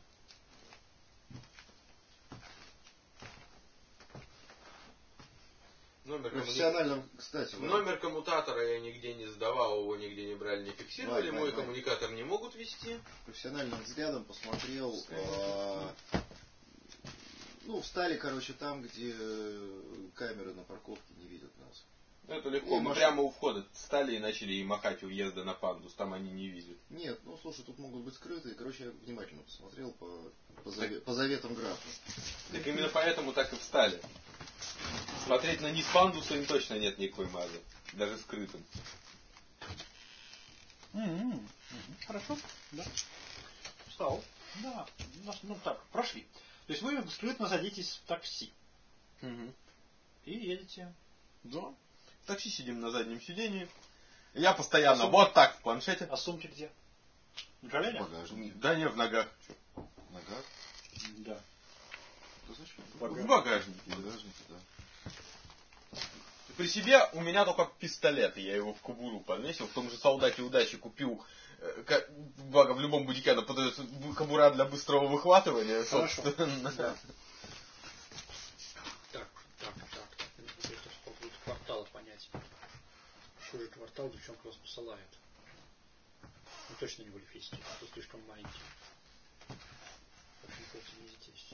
Номер коммутатора я нигде не сдавал, его нигде не брали, не фиксировали. Мой коммуникатор не могут вести. Профессиональным взглядом посмотрел. Встали, короче, там, где камеры на парковке не видят нас. Это легко. Мы прямо у входа встали и начали махать у въезда на пандус. Там они не видят. Нет, слушай, тут могут быть скрытые. Короче, я внимательно посмотрел по заветам графа. Так именно поэтому так и встали. Смотреть на низ пандуса им точно нет никакой мазы. Даже скрытым. Хорошо, да. Встал. Да. Так, прошли. То есть вы скрытно садитесь в такси. И едете. Да. В такси сидим на заднем сидении. Я постоянно вот так в планшете. А сумки где? На коленях? В багажнике. Да не, в ногах. В ногах? Да. В багажнике. В багажнике, да. При себе у меня только пистолет, я его в кобуру подвесил, в том же «Солдате удачи» купил, благо в любом бутике она подается кобура для быстрого выхватывания, собственно. Да. Так. Это сколько кварталов понять. Что же квартал, девчонка вас посылает. Ну точно не в Эльфийске, а то слишком маленький. Очень не здесь.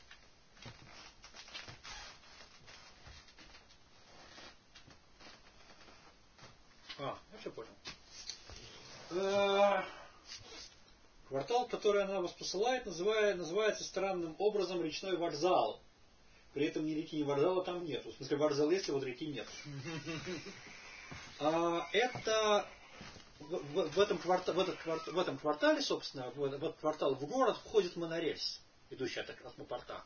Я все понял. Квартал, который она вас посылает, называется странным образом речной вокзал. При этом ни реки, ни вокзала там нет. В смысле, вокзал есть, а вот реки нет. Это в этом квартале, собственно, в этот квартал в город входит монорельс, идущий от космопорта.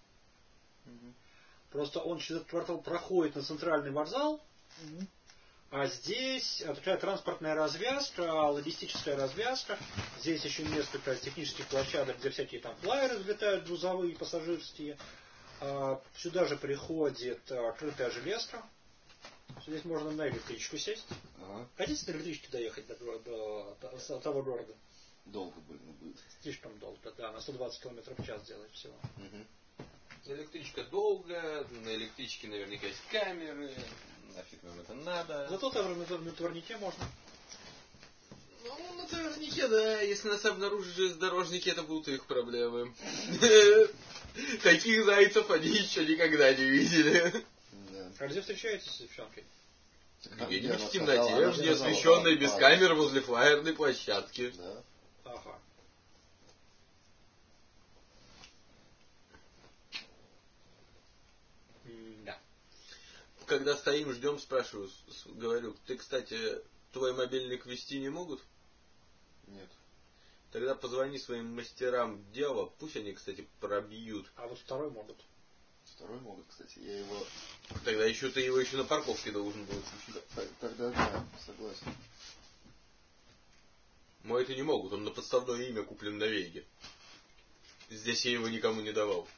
Просто он через этот квартал проходит на центральный вокзал. А здесь такая транспортная развязка, логистическая развязка. Здесь еще несколько технических площадок, где всякие там флайеры взлетают, грузовые, пассажирские. Сюда же приходит крытая железка. Здесь можно на электричку сесть. Хотите на электричке доехать до того города? Долго будет. Слишком долго, да. На 120 км в час делает всего. Электричка долгая, на электричке наверняка есть камеры. Нафиг нам это надо. Зато на товарнике можно. На товарнике, да. Если нас обнаружат железнодорожники, это будут их проблемы. Таких зайцев они еще никогда не видели. А где встречаетесь с девчонкой? Где-нибудь в темноте, в неосвещенной, без камер, возле флайерной площадки. Да. Ага. Да. Когда стоим, ждем, спрашиваю, говорю, ты, кстати, твой мобильник вести не могут? Нет. Тогда позвони своим мастерам дела, пусть они, кстати, пробьют. А вот второй могут. Второй могут, кстати, я его... Тогда еще ты его еще на парковке должен был учить. Тогда да, согласен. Мой это не могут, он на подставное имя куплен на Веге. Здесь я его никому не давал.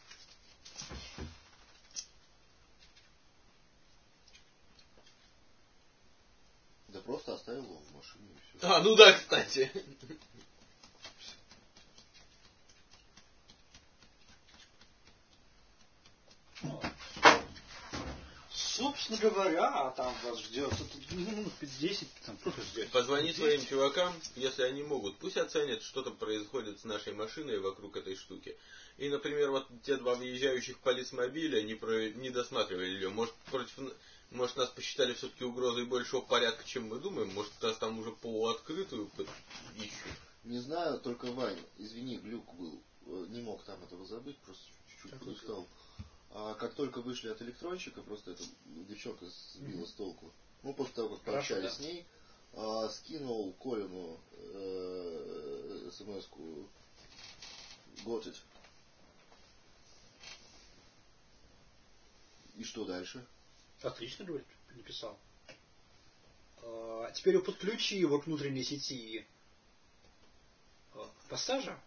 Да просто оставил его в машине и все. Ну да, кстати. Собственно говоря, там вас ждет минут 10, там просто ждет. Позвони своим чувакам, если они могут. Пусть оценят, что там происходит с нашей машиной вокруг этой штуки. И, например, вот те два въезжающих полицмобиля не досматривали ее. Может, нас посчитали все-таки угрозой большего порядка, чем мы думаем. Может, нас там уже полуоткрытую ищут. Не знаю, только, Вань, извини, глюк был. Не мог там этого забыть, просто чуть-чуть устал. А как только вышли от электронщика, просто эта девчонка сбила с толку. После того, как пообщались с ней, скинул Колину смс-ку «Got it». И что дальше? Отлично, говорит, написал. Теперь подключи его к внутренней сети пассажа.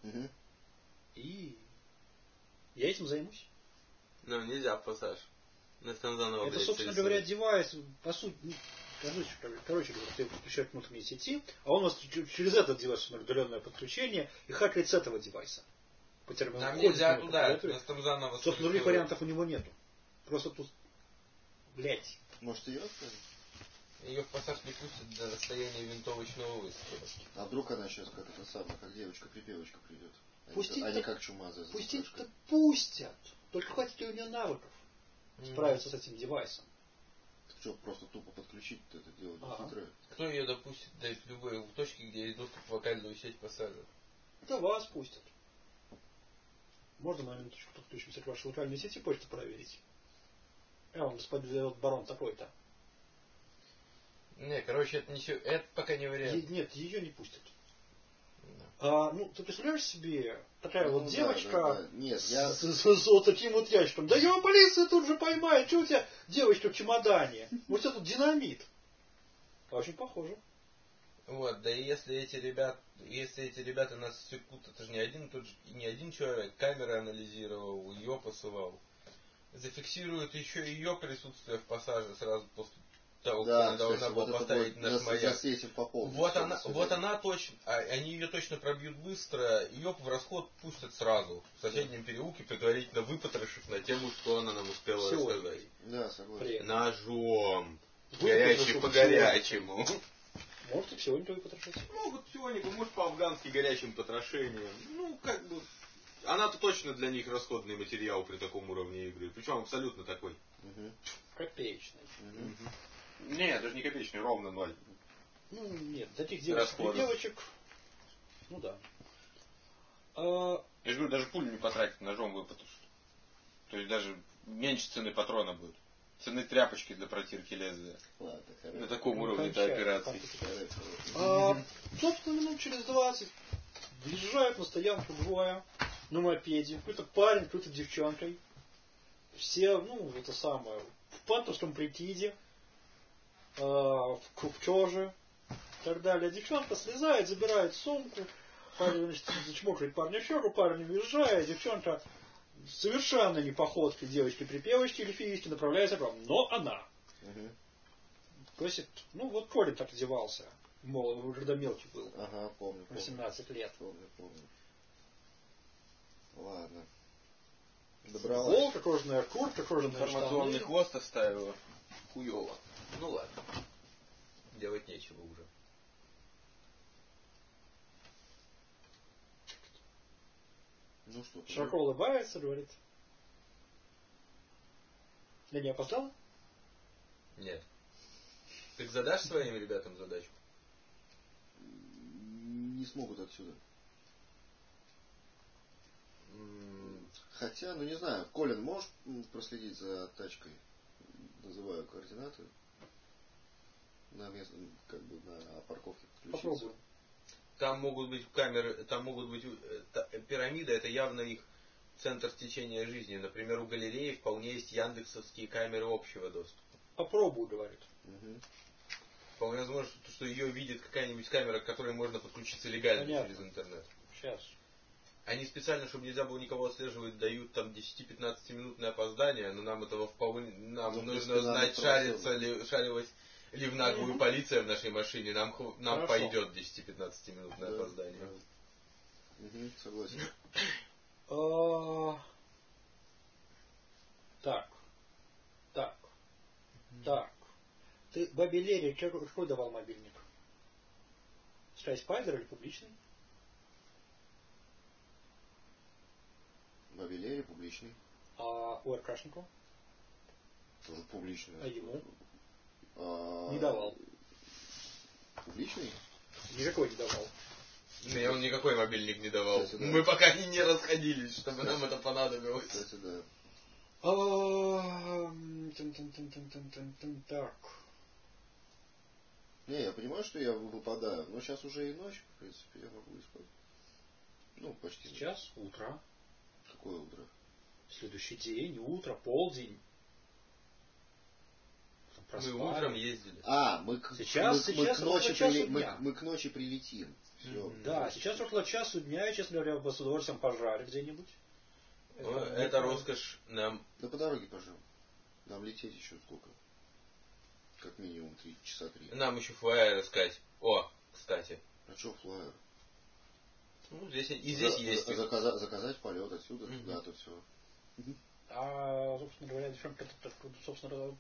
И я этим займусь. Нельзя в пассаж. Это, собственно говоря, девайс, по сути, Короче говоря, ты подключаешь к внутренней сети, а он у вас через этот девайс удаленное подключение и хакает с этого девайса. По термину нам нельзя туда, нас там заново. Собственно, других вариантов у него нету. Просто тут, блять. Может, ее оставить? Ее в пассаж не пустят до расстояния винтовочного выстрела. А вдруг она сейчас как это самое, как девочка-припевочка придет? Они как чумазы. Пустить-то пустят. Только хватит ли у нее навыков справиться с этим девайсом. Что, просто тупо подключить это дело хитрое? Кто ее допустит в любой точке, где есть доступ в локальную сеть пассажиров? Это вас пустят. Можно на минуточку подключимся к вашей локальной сети почту проверить? Он господин барон такой-то. Не, короче, это пока не вариант. Нет, ее не пустят. Да. Ты представляешь себе, такая вот девочка Нет, с вот таким вот ящиком. Да ее полиция тут же поймает. Что у тебя девочка в чемодане? Может, это тут динамит? Очень похоже. Вот, да и если эти ребята нас секут, это же не один человек, камеры анализировал, ее посылал. Зафиксируют еще ее присутствие в пассаже сразу после того, как она должна была поставить наш маяк. Вот она точно, они ее точно пробьют быстро, ее в расход пустят сразу, в соседнем переулке, предварительно выпотрошив на тему, что она нам успела рассказать. Да, согласен. Ножом. Горячий по горячему. Можете псионику потрошить? Могут псионику, может по-афгански горячим потрошением. Она-то точно для них расходный материал при таком уровне игры. Причем абсолютно такой. Копеечный. Нет, даже не копеечный, ровно 0. Нет, таких девочек. Да. Я же говорю, даже пулю не потратить, ножом выпотрошить. То есть даже меньше цены патрона будет. Цены тряпочки для протирки лезвия. Ладно, на таком уровне этой операции. Собственно, минут через 20 въезжают на стоянку двое на мопеде. Какой-то парень, какой-то девчонкой. Все, это самое, в пантовском прикиде, в коже и так далее. Девчонка слезает, забирает сумку. Парень, значит, зачмокает парня в щеку, парень уезжает, девчонка совершенно не походкой девочки-припевочки или феечки направляется к вам, но она. Просит, Колин так одевался, когда мелкий был. Ага, помню. 18 лет. Помню. Ладно. Добралась. Волка, кожаная куртка, кожаные информационный штаны. хвост оставила. Хуёво. Ладно. Делать нечего уже. Что? Широко улыбается, говорит. Я не опоздала? Нет. Ты задашь своим ребятам задачку? Не смогут отсюда. Хотя, не знаю, Колин, можешь проследить за тачкой? Называю координаты. На место, на парковке подключиться. Попробуем. Там могут быть камеры, пирамида, это явно их центр течения жизни. Например, у галереи вполне есть яндексовские камеры общего доступа. Попробую, говорит. Вполне возможно, что ее видит какая-нибудь камера, к которой можно подключиться легально через интернет. Сейчас. Они специально, чтобы нельзя было никого отслеживать, дают там 10-15 минутное опоздание, но нам этого вполне... Нам нужно знать, шарилась ли в наглую полиция в нашей машине. Нам пойдет 10-15 минутное опоздание. Согласен. Так. Ты бабе Лере какой давал мобильник? SkySpider или публичный? Бабе Лере публичный. А у Аркашнику? Тоже публичный. А ему? Не давал. Публичный? Никакой не давал. Не, он никакой мобильник не давал. Кстати, да. Мы пока не расходились, чтобы нам это понадобилось. Кстати, да. Так. Не, я понимаю, что я выпадаю, но сейчас уже и ночь, в принципе, я могу и спать. Почти. Сейчас утро. Какое утро? Следующий день, утро, полдень. Мы утром ездили. Мы к ночи прилетим. Все. Да, сейчас около часу дня, и, честно говоря, с удовольствием пожарю где-нибудь. Это роскошь нам. Да по дороге пожалуй. Нам лететь еще сколько? Как минимум 3 часа 3. Нам еще флайер искать. О, кстати. А что флайер? Ну, здесь есть. Заказать полет отсюда, туда, тут все. А, собственно говоря, собственно,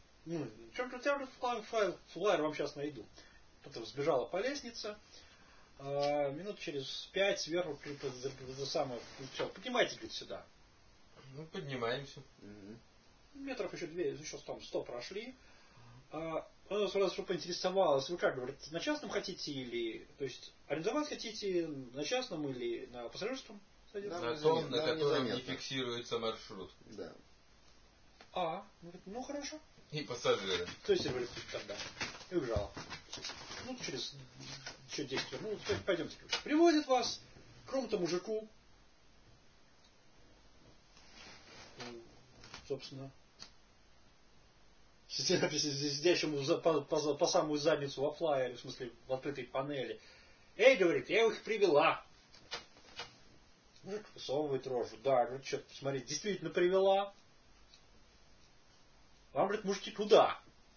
флайер вам сейчас найду. Кто-то взбежала по лестнице. Минут через 5 сверху все, поднимайте, говорит, сюда. Ну, поднимаемся. Метров еще там 100 прошли. Она сразу что поинтересовалась, вы как, говорит, на частном хотите или, то есть, арендовать хотите на частном или на пассажирском? На том, на котором не фиксируется маршрут. Да. Говорит, ну хорошо. И пассажиры. То есть, говорит, тогда. И убежала. Ну, через еще 10 минут, пойдемте. Приводит вас к какому-то мужику. Собственно, сидящему по самую задницу во флайере, в смысле в открытой панели. Эй, говорит, я их привела. Мужик высовывает рожу. Да, говорит, что, смотрите, действительно привела. Вам, говорит, мужики, куда?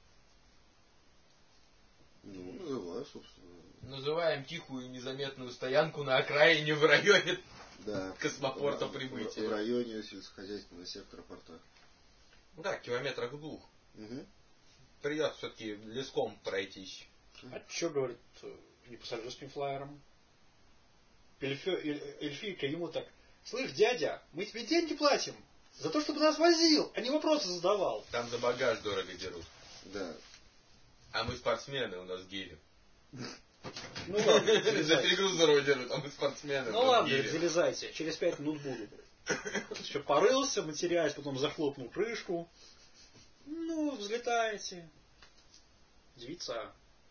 Ну, называю, собственно. Называем тихую незаметную стоянку на окраине в районе космопорта прибытия. В районе сельскохозяйственного сектора порта. Да, километрах 2. Придется все-таки леском пройтись. А что, говорит, не пассажирским флайером? Эльфийка ему так: слышь, дядя, мы тебе деньги платим за то, чтобы нас возил, а не вопросы задавал. Там за багаж дорого дерут. Да. А мы спортсмены, у нас гели. Ну ладно, за перегруз дорого дерут, а мы спортсмены. Ну ладно, залезайте, через 5 минут буду. Еще порылся, матерясь, потом захлопнул крышку. Ну, взлетаете. Девица,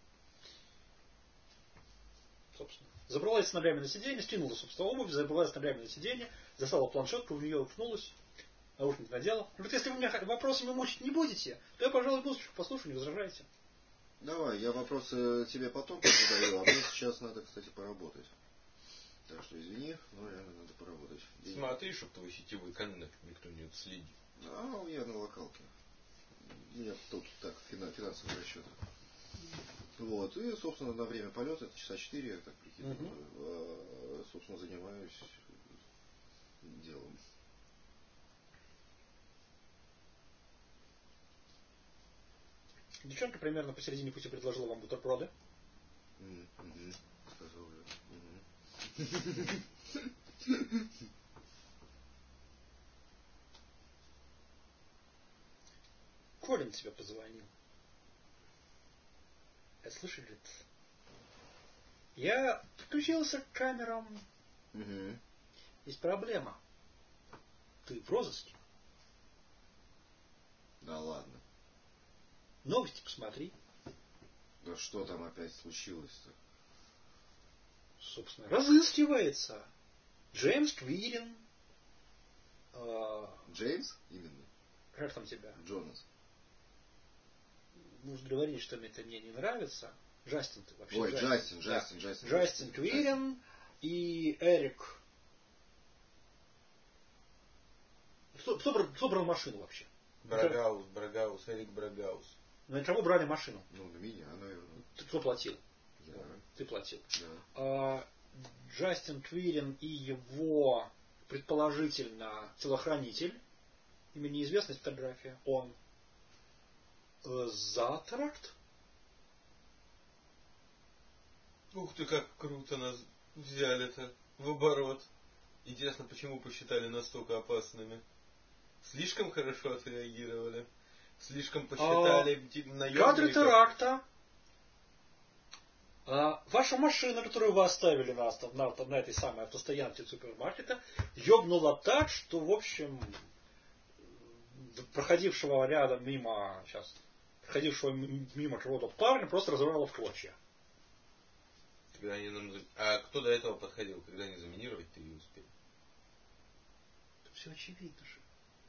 собственно, забралась с ногами на сиденье, скинула, собственно, обувь, забралась с ногами на сиденье, достала планшетку, в нее уткнулась, наушник надела. Говорит, если вы меня вопросами мучить не будете, то я, пожалуй, музычку послушаю, не возражайте. Давай, я вопросы тебе потом задаю, а мне сейчас надо, кстати, поработать. Так что извини, но реально надо поработать. Смотри, чтобы твой сетевой коннект никто не отследил. Я на локалке. У меня тут так, финансовые расчеты. Вот, и, собственно, на время полета, это часа 4, я так прикидываю, собственно, занимаюсь делом. Девчонка примерно посередине пути предложила вам бутерброды. Сказал я. Колин тебе позвонил. Слушай, говорит, я подключился к камерам. Есть проблема. Ты в розыске. Да ладно. Новости посмотри. Да что там опять случилось-то? Собственно, разыскивается Джеймс Квирин. Джеймс? Именно. Как там тебя? Джонас. Можно говорить, что это мне не нравится. Джастин ты вообще. Ой, Джастин. Джастин Квирин и Эрик. Кто брал машину вообще? Брагаус, Эрик Брагаус. На кого брали машину? Ну, на меня, наверное. Кто платил? Я. Ты платил. Да. Джастин Квирин и его, предположительно, телохранитель. Имя неизвестная фотография. Он Затракт? Ух ты, как круто нас взяли-то в оборот. Интересно, почему посчитали настолько опасными? Слишком хорошо отреагировали? Слишком посчитали наемников? Кадры теракта. Ваша машина, которую вы оставили на этой самой автостоянке супермаркета, ёбнула так, что, в общем, проходившего мимо кого-то парня просто разорвало в клочья. А кто до этого подходил? Когда они заминировать-то ее успели? Все очевидно же.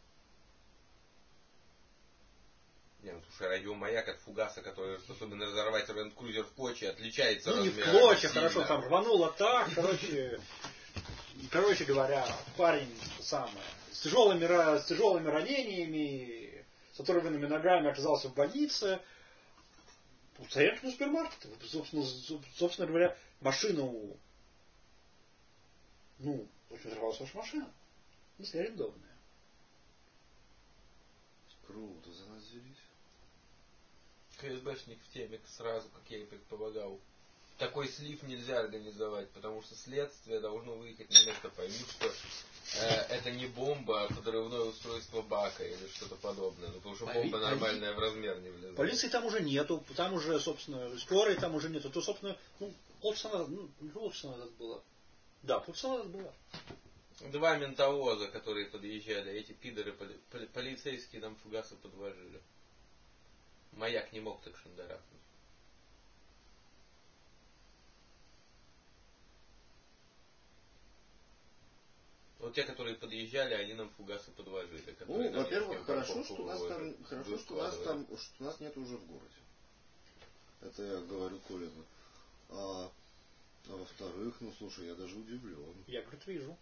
Слушай, радиомаяк от фугаса, который способен разорвать ленд-крузер в клочья, отличается размером. Не в клочья, хорошо, там рвануло так, короче говоря, парень с тяжелыми ранениями, с оторванными ногами оказался в больнице. Стоянки на супермаркете. Собственно говоря, машину, очень нравилась ваша машина. Если арендованная. Круто, за нас взялись. КСБшник в теме сразу, как я и предполагал. Такой слив нельзя организовать, потому что следствие должно выехать на место, поймут, что это не бомба, а подрывное устройство бака или что-то подобное. Ну, потому что бомба нормальная в размер не влезает. Полиции там уже нету, там уже, собственно, скорой там уже нету. То, собственно, полчаса назад было. Да, полчаса назад было. 2 ментовоза, которые подъезжали, эти пидоры, полицейские нам фугасы подложили. Маяк не мог так шандарахнуть. Вот те, которые подъезжали, они нам фугасы подложили. Во-первых, хорошо, что у нас нет уже в городе. Это я говорю Колину. А во-вторых, слушай, я даже удивлен. Я, говорит, вижу.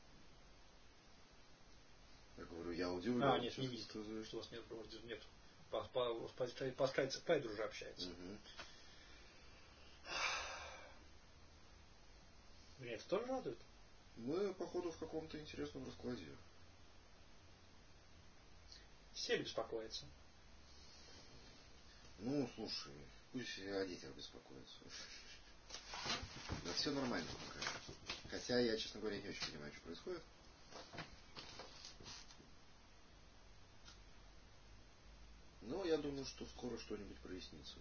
Я говорю, я удивлен. Нет, не видит, что у вас нет. По скайпу уже общается. Меня это тоже радует. Мы, походу, в каком-то интересном раскладе. Все беспокоятся. Слушай, пусть о детях беспокоятся. Да все нормально пока. Хотя я, честно говоря, не очень понимаю, что происходит. Но я думаю, что скоро что-нибудь прояснится.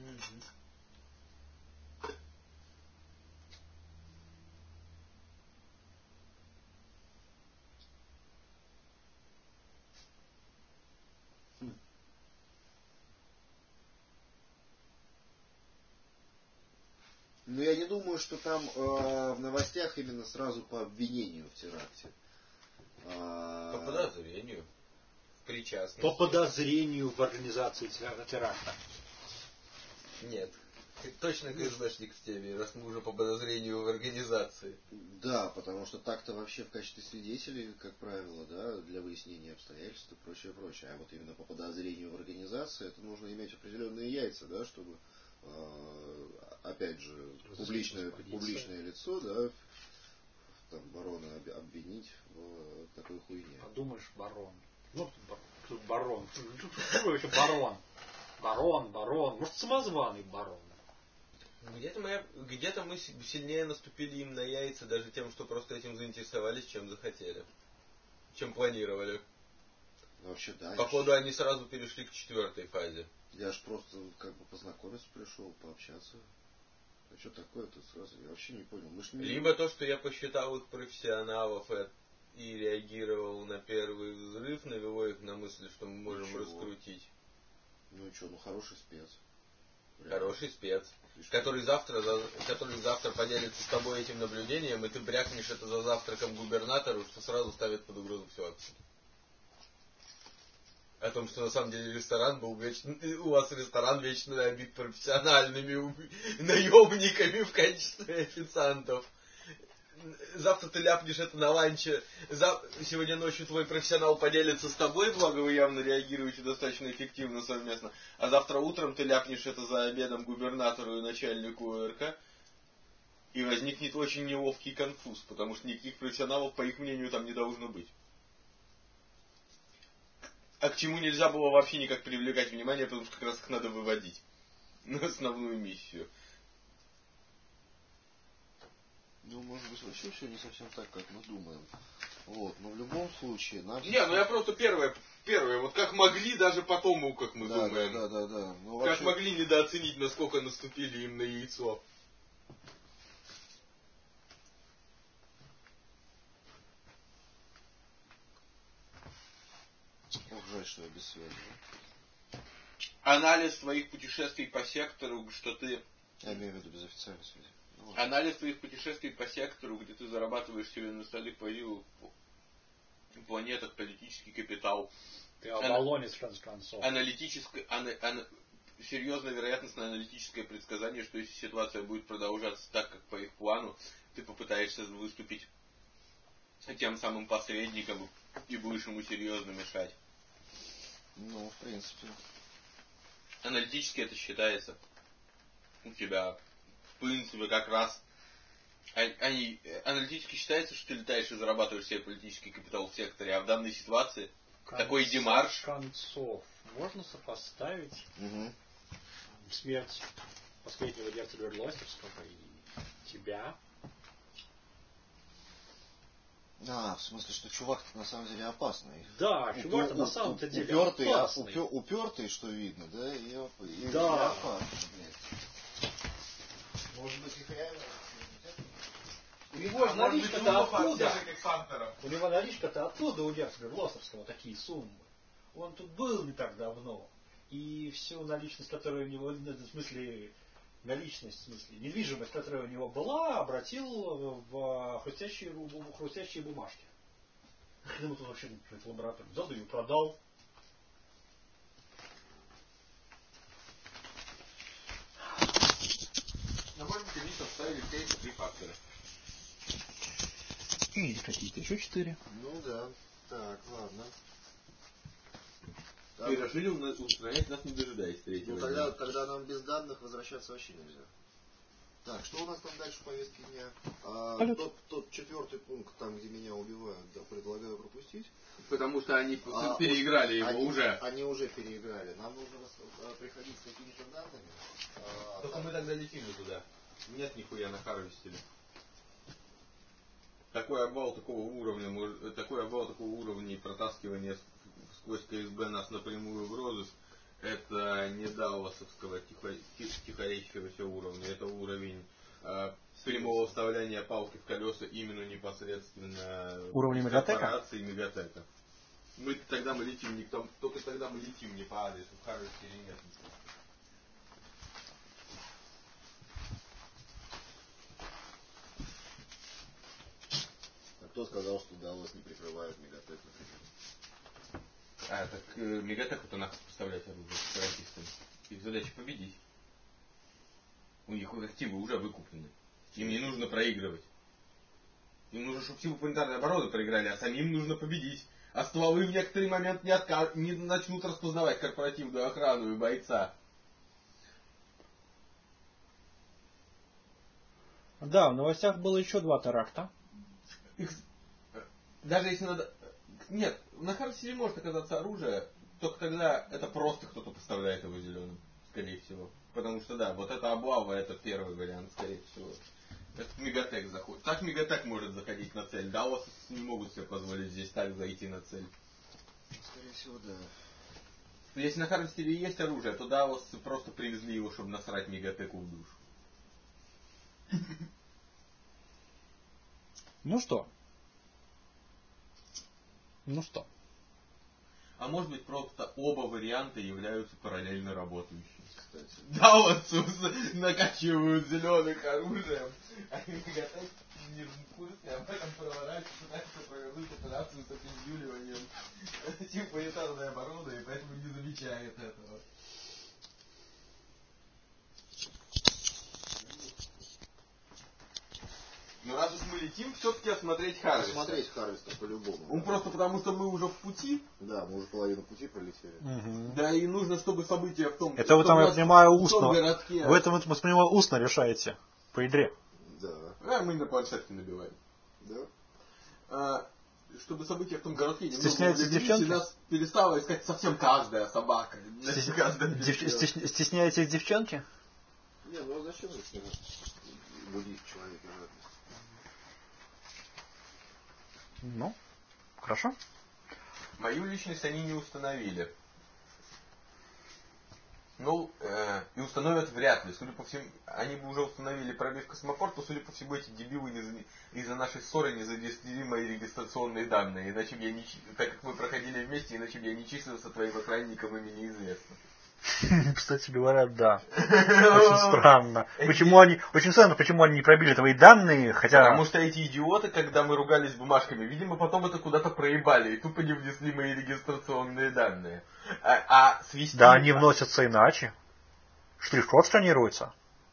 Но я не думаю, что там в новостях именно сразу по обвинению в теракте. По подозрению. В причастности. По подозрению в организации теракта. Нет. Точно КСБшник в теме, раз мы уже по подозрению в организации. Да, потому что так-то вообще в качестве свидетелей, как правило, да, для выяснения обстоятельств и прочее, прочее. А вот именно по подозрению в организации, это нужно иметь определенные яйца, да, чтобы, опять же, публичное лицо, да, там, барона обвинить в такой хуйне. Подумаешь, барон. Тут барон. Что еще барон? Барон. Может, самозваный барон. Где-то мы сильнее наступили им на яйца даже тем, что просто этим заинтересовались, чем захотели. Чем планировали. Вообще, да. Походу, они сразу перешли к 4-й фазе. Я ж просто как бы познакомиться пришел, пообщаться. А что такое-то сразу? Я вообще не понял. Либо то, что я посчитал их профессионалов и реагировал на первый взрыв, навело их на мысль, что мы можем раскрутить. Хороший спец. Хороший спец. Который завтра поделится с тобой этим наблюдением, и ты брякнешь это за завтраком губернатору, что сразу ставит под угрозу всю акцию. О том, что на самом деле ресторан был у вас ресторан вечно набит профессиональными наемниками в качестве официантов. Завтра ты ляпнешь это на ланче. Сегодня ночью твой профессионал поделится с тобой, благо вы явно реагируете достаточно эффективно совместно. А завтра утром ты ляпнешь это за обедом губернатору и начальнику ОРК. И возникнет очень неловкий конфуз, потому что никаких профессионалов, по их мнению, там не должно быть. А к чему нельзя было вообще никак привлекать внимание, потому что как раз их надо выводить на основную миссию. Может быть, вообще все не совсем так, как мы думаем. Но в любом случае нам... я просто первое, вот как могли, даже по тому, как мы думаем. Да. Как могли недооценить, насколько наступили им на яйцо. Жаль, что я без связи. Анализ твоих путешествий по сектору, что ты... Я имею в виду без официальной связи. Анализ твоих путешествий по сектору, где ты зарабатываешь себе на столе планетах политический капитал. Ты оболонец в конце концов. Серьезно вероятностное аналитическое предсказание, что если ситуация будет продолжаться так, как по их плану, ты попытаешься выступить тем самым посредником и будешь ему серьезно мешать. В принципе. Аналитически это считается. у тебя, в принципе, как раз они аналитически считается, что ты летаешь и зарабатываешь себе политический капитал в секторе, а в данной ситуации такой демарш. Концов можно сопоставить смерть последнего герцога Глостерского и тебя. В смысле, что чувак на самом деле опасный. Да, чувак на самом-то деле опасный. Упертый, что видно, да? И опасный, блядь. Может быть, их реально... У него наличка-то оттуда. У него наличка-то оттуда, у герцога Глостерского, такие суммы. Он тут был не так давно. И всю наличность, которая у него, в смысле, недвижимость, которая у него была, обратил в хрустящие бумажки. Ему тут вообще лабораторию взял, ее продал. Но может быть они составили все 3 фактора. Или какие-то еще 4. Ну да. Так, ладно. И решили устранять нас, не дожидаясь третьего. Ну тогда нам без данных возвращаться вообще нельзя. Так, что у нас там дальше в повестке дня? Тот 4-й пункт, там, где меня убивают, да, предлагаю пропустить. Потому что они переиграли его уже. Они уже переиграли. Нам нужно приходить с какими-то данными. Только мы тогда летим туда. Нет нихуя на Харвестере. Такой обвал такого уровня и протаскивание сквозь КСБ нас напрямую в розыск, это не даосовского тихоречивого уровня, это уровень прямого вставляния палки в колеса именно непосредственно уровня корпорации Мегатека. Только тогда мы летим не по адресу, в Харвестере нет. Кто сказал, что Даос не прикрывает Мегатек? Так Мегатек это нахуй поставлять оружие сепаратистам. Их задача победить. У них активы уже выкуплены. Им не нужно проигрывать. Им нужно, чтобы силы планетарной обороны проиграли, а самим нужно победить. А стволы в некоторый момент не начнут распознавать корпоративную охрану и бойца. Да, в новостях было еще 2 теракта. Даже если надо... Нет, на Харвестере может оказаться оружие, только тогда это просто кто-то поставляет его зеленым, скорее всего. Потому что да, вот эта облава, это первый вариант, скорее всего. Это Мегатек заходит. Так Мегатек может заходить на цель. Даос не могут себе позволить здесь так зайти на цель. Скорее всего, да. Если на Харвестере есть оружие, то Даос просто привезли его, чтобы насрать Мегатеку в душу. Ну что? А может быть просто оба варианта являются параллельно работающими. Кстати. Даосу накачивают зеленых оружием, а Мегатек не в курсе, об этом пытаются провернуть операцию с опиздюливанием типа планетарной обороны, и поэтому не замечает этого. Но раз уж мы летим, все-таки осмотреть Харвестер. Осмотреть Харвестер по-любому. Ну просто потому, что мы уже в пути. Да, мы уже половину пути пролетели. Угу. Да, и нужно, чтобы события в том... Это вы там, я понимаю, устно. В этом, я понимаю, устно решаете. По игре. Да. Мы на планшетке набиваем. Да. Чтобы события в том городке стесняетесь девчонки? Нас перестала искать совсем каждая собака. Стесняетесь девчонки? Не, ну зачем будить человека? Ну, хорошо. Мою личность они не установили. Ну, и установят вряд ли. Судя по всему, они бы уже установили пробив космопорт, то, судя по всему, эти дебилы из-за нашей ссоры не зарегистрировали мои регистрационные данные. Иначе бы я не... Так как мы проходили вместе, иначе бы я не числился твоим охранником, ими неизвестно. Кстати говоря, да. Очень странно. Очень странно, почему они не пробили твои данные, хотя... Потому что эти идиоты, когда мы ругались бумажками, видимо, потом это куда-то проебали и тупо не внесли мои регистрационные данные. Свести... Да, они вносятся иначе. Штрих-код сканируется.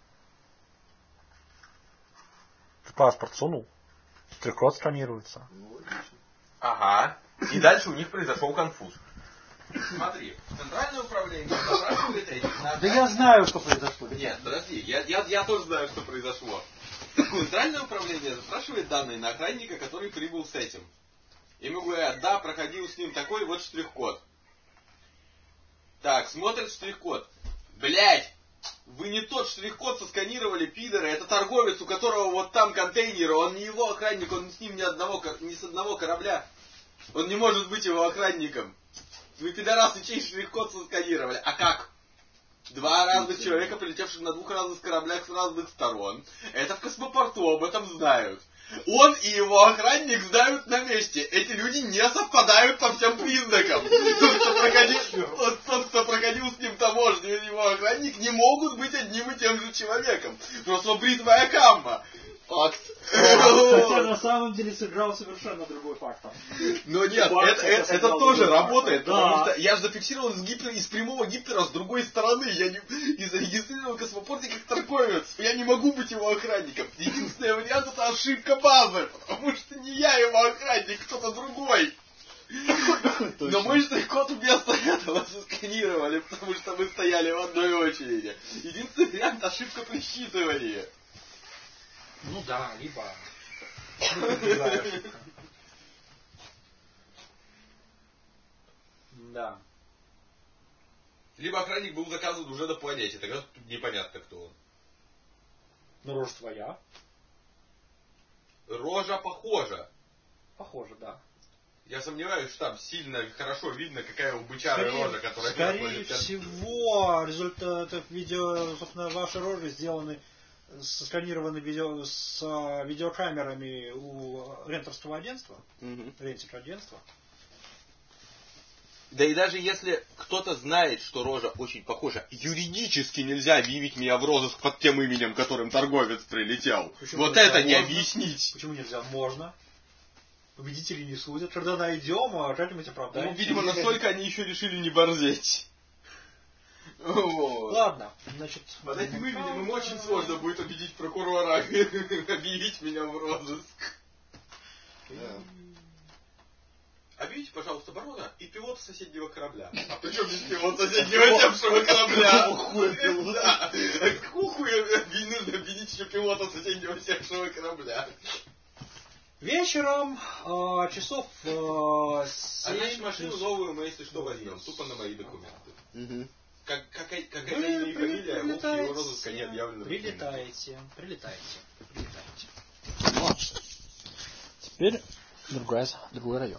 Ты паспорт сунул. Штрих-код сканируется. Ага. И дальше у них произошел конфуз. Смотри, центральное управление запрашивает этих на... Да я знаю, что произошло. Нет, подожди, я тоже знаю, что произошло. Центральное управление запрашивает данные на охранника, который прибыл с этим. Ему говорят, да, проходил с ним такой вот штрих-код. Так, смотрят штрих-код. Блять! Вы не тот штрих-код сосканировали, пидоры. Это торговец, у которого вот там контейнеры. Он не его охранник, он с ним ни с одного корабля. Он не может быть его охранником. Вы, пидорасы, чей штрих-код сосканировали? А как? Два разных человека, прилетевших на двух разных кораблях с разных сторон. Это в космопорту, об этом знают. Он и его охранник знают на месте. Эти люди не совпадают по всем признакам. Тот, кто проходил с ним таможню, и его охранник не могут быть одним и тем же человеком. Просто бритвая камма. Факт. Хотя на самом деле сыграл совершенно другой фактор. Но нет, это тоже работает, потому что я же зафиксировал из прямого гипера с другой стороны. Я не зарегистрировал в космопорте как торговец. Я не могу быть его охранником. Единственный вариант это ошибка базы, потому что не я его охранник, кто-то другой. Но мой штрих-код вместо этого засканировали, потому что мы стояли в одной очереди. Единственный вариант ошибка при считывании. Ну да, либо... Да. Либо охранник был заказан уже на планете, тогда тут непонятно, кто он. Ну, рожа твоя. Рожа похожа. Похоже, да. Я сомневаюсь, что там сильно хорошо видно, какая у бычара рожа, которая... Скорее всего, результаты видео, собственно, ваши рожи сделаны, сосканированы с видеокамерами у рентерского агентства. Рентер-агентства. Да и даже если кто-то знает, что рожа очень похожа, юридически нельзя объявить меня в розыск под тем именем, которым торговец прилетел. Почему вот это не можно? объяснить. Почему нельзя? Можно. Победители не судят. Когда найдем, а как-нибудь оправдаем. Ну, видимо, настолько они еще решили не борзеть. Ладно, значит... Под этим именем им очень сложно будет убедить прокурора объявить меня в розыск. Объявите, пожалуйста, барона и пилота соседнего корабля. А причем без пилота соседнего севшего корабля? Да. Какого хуя нужно объявить еще пилота соседнего севшего корабля? Вечером, часов 7... А значит, машину новую мы, если что, возьмем. Тупо на мои документы. Какая имя и фамилия, муки его розыска не объявлено. Прилетаете. Вот. Теперь другой район.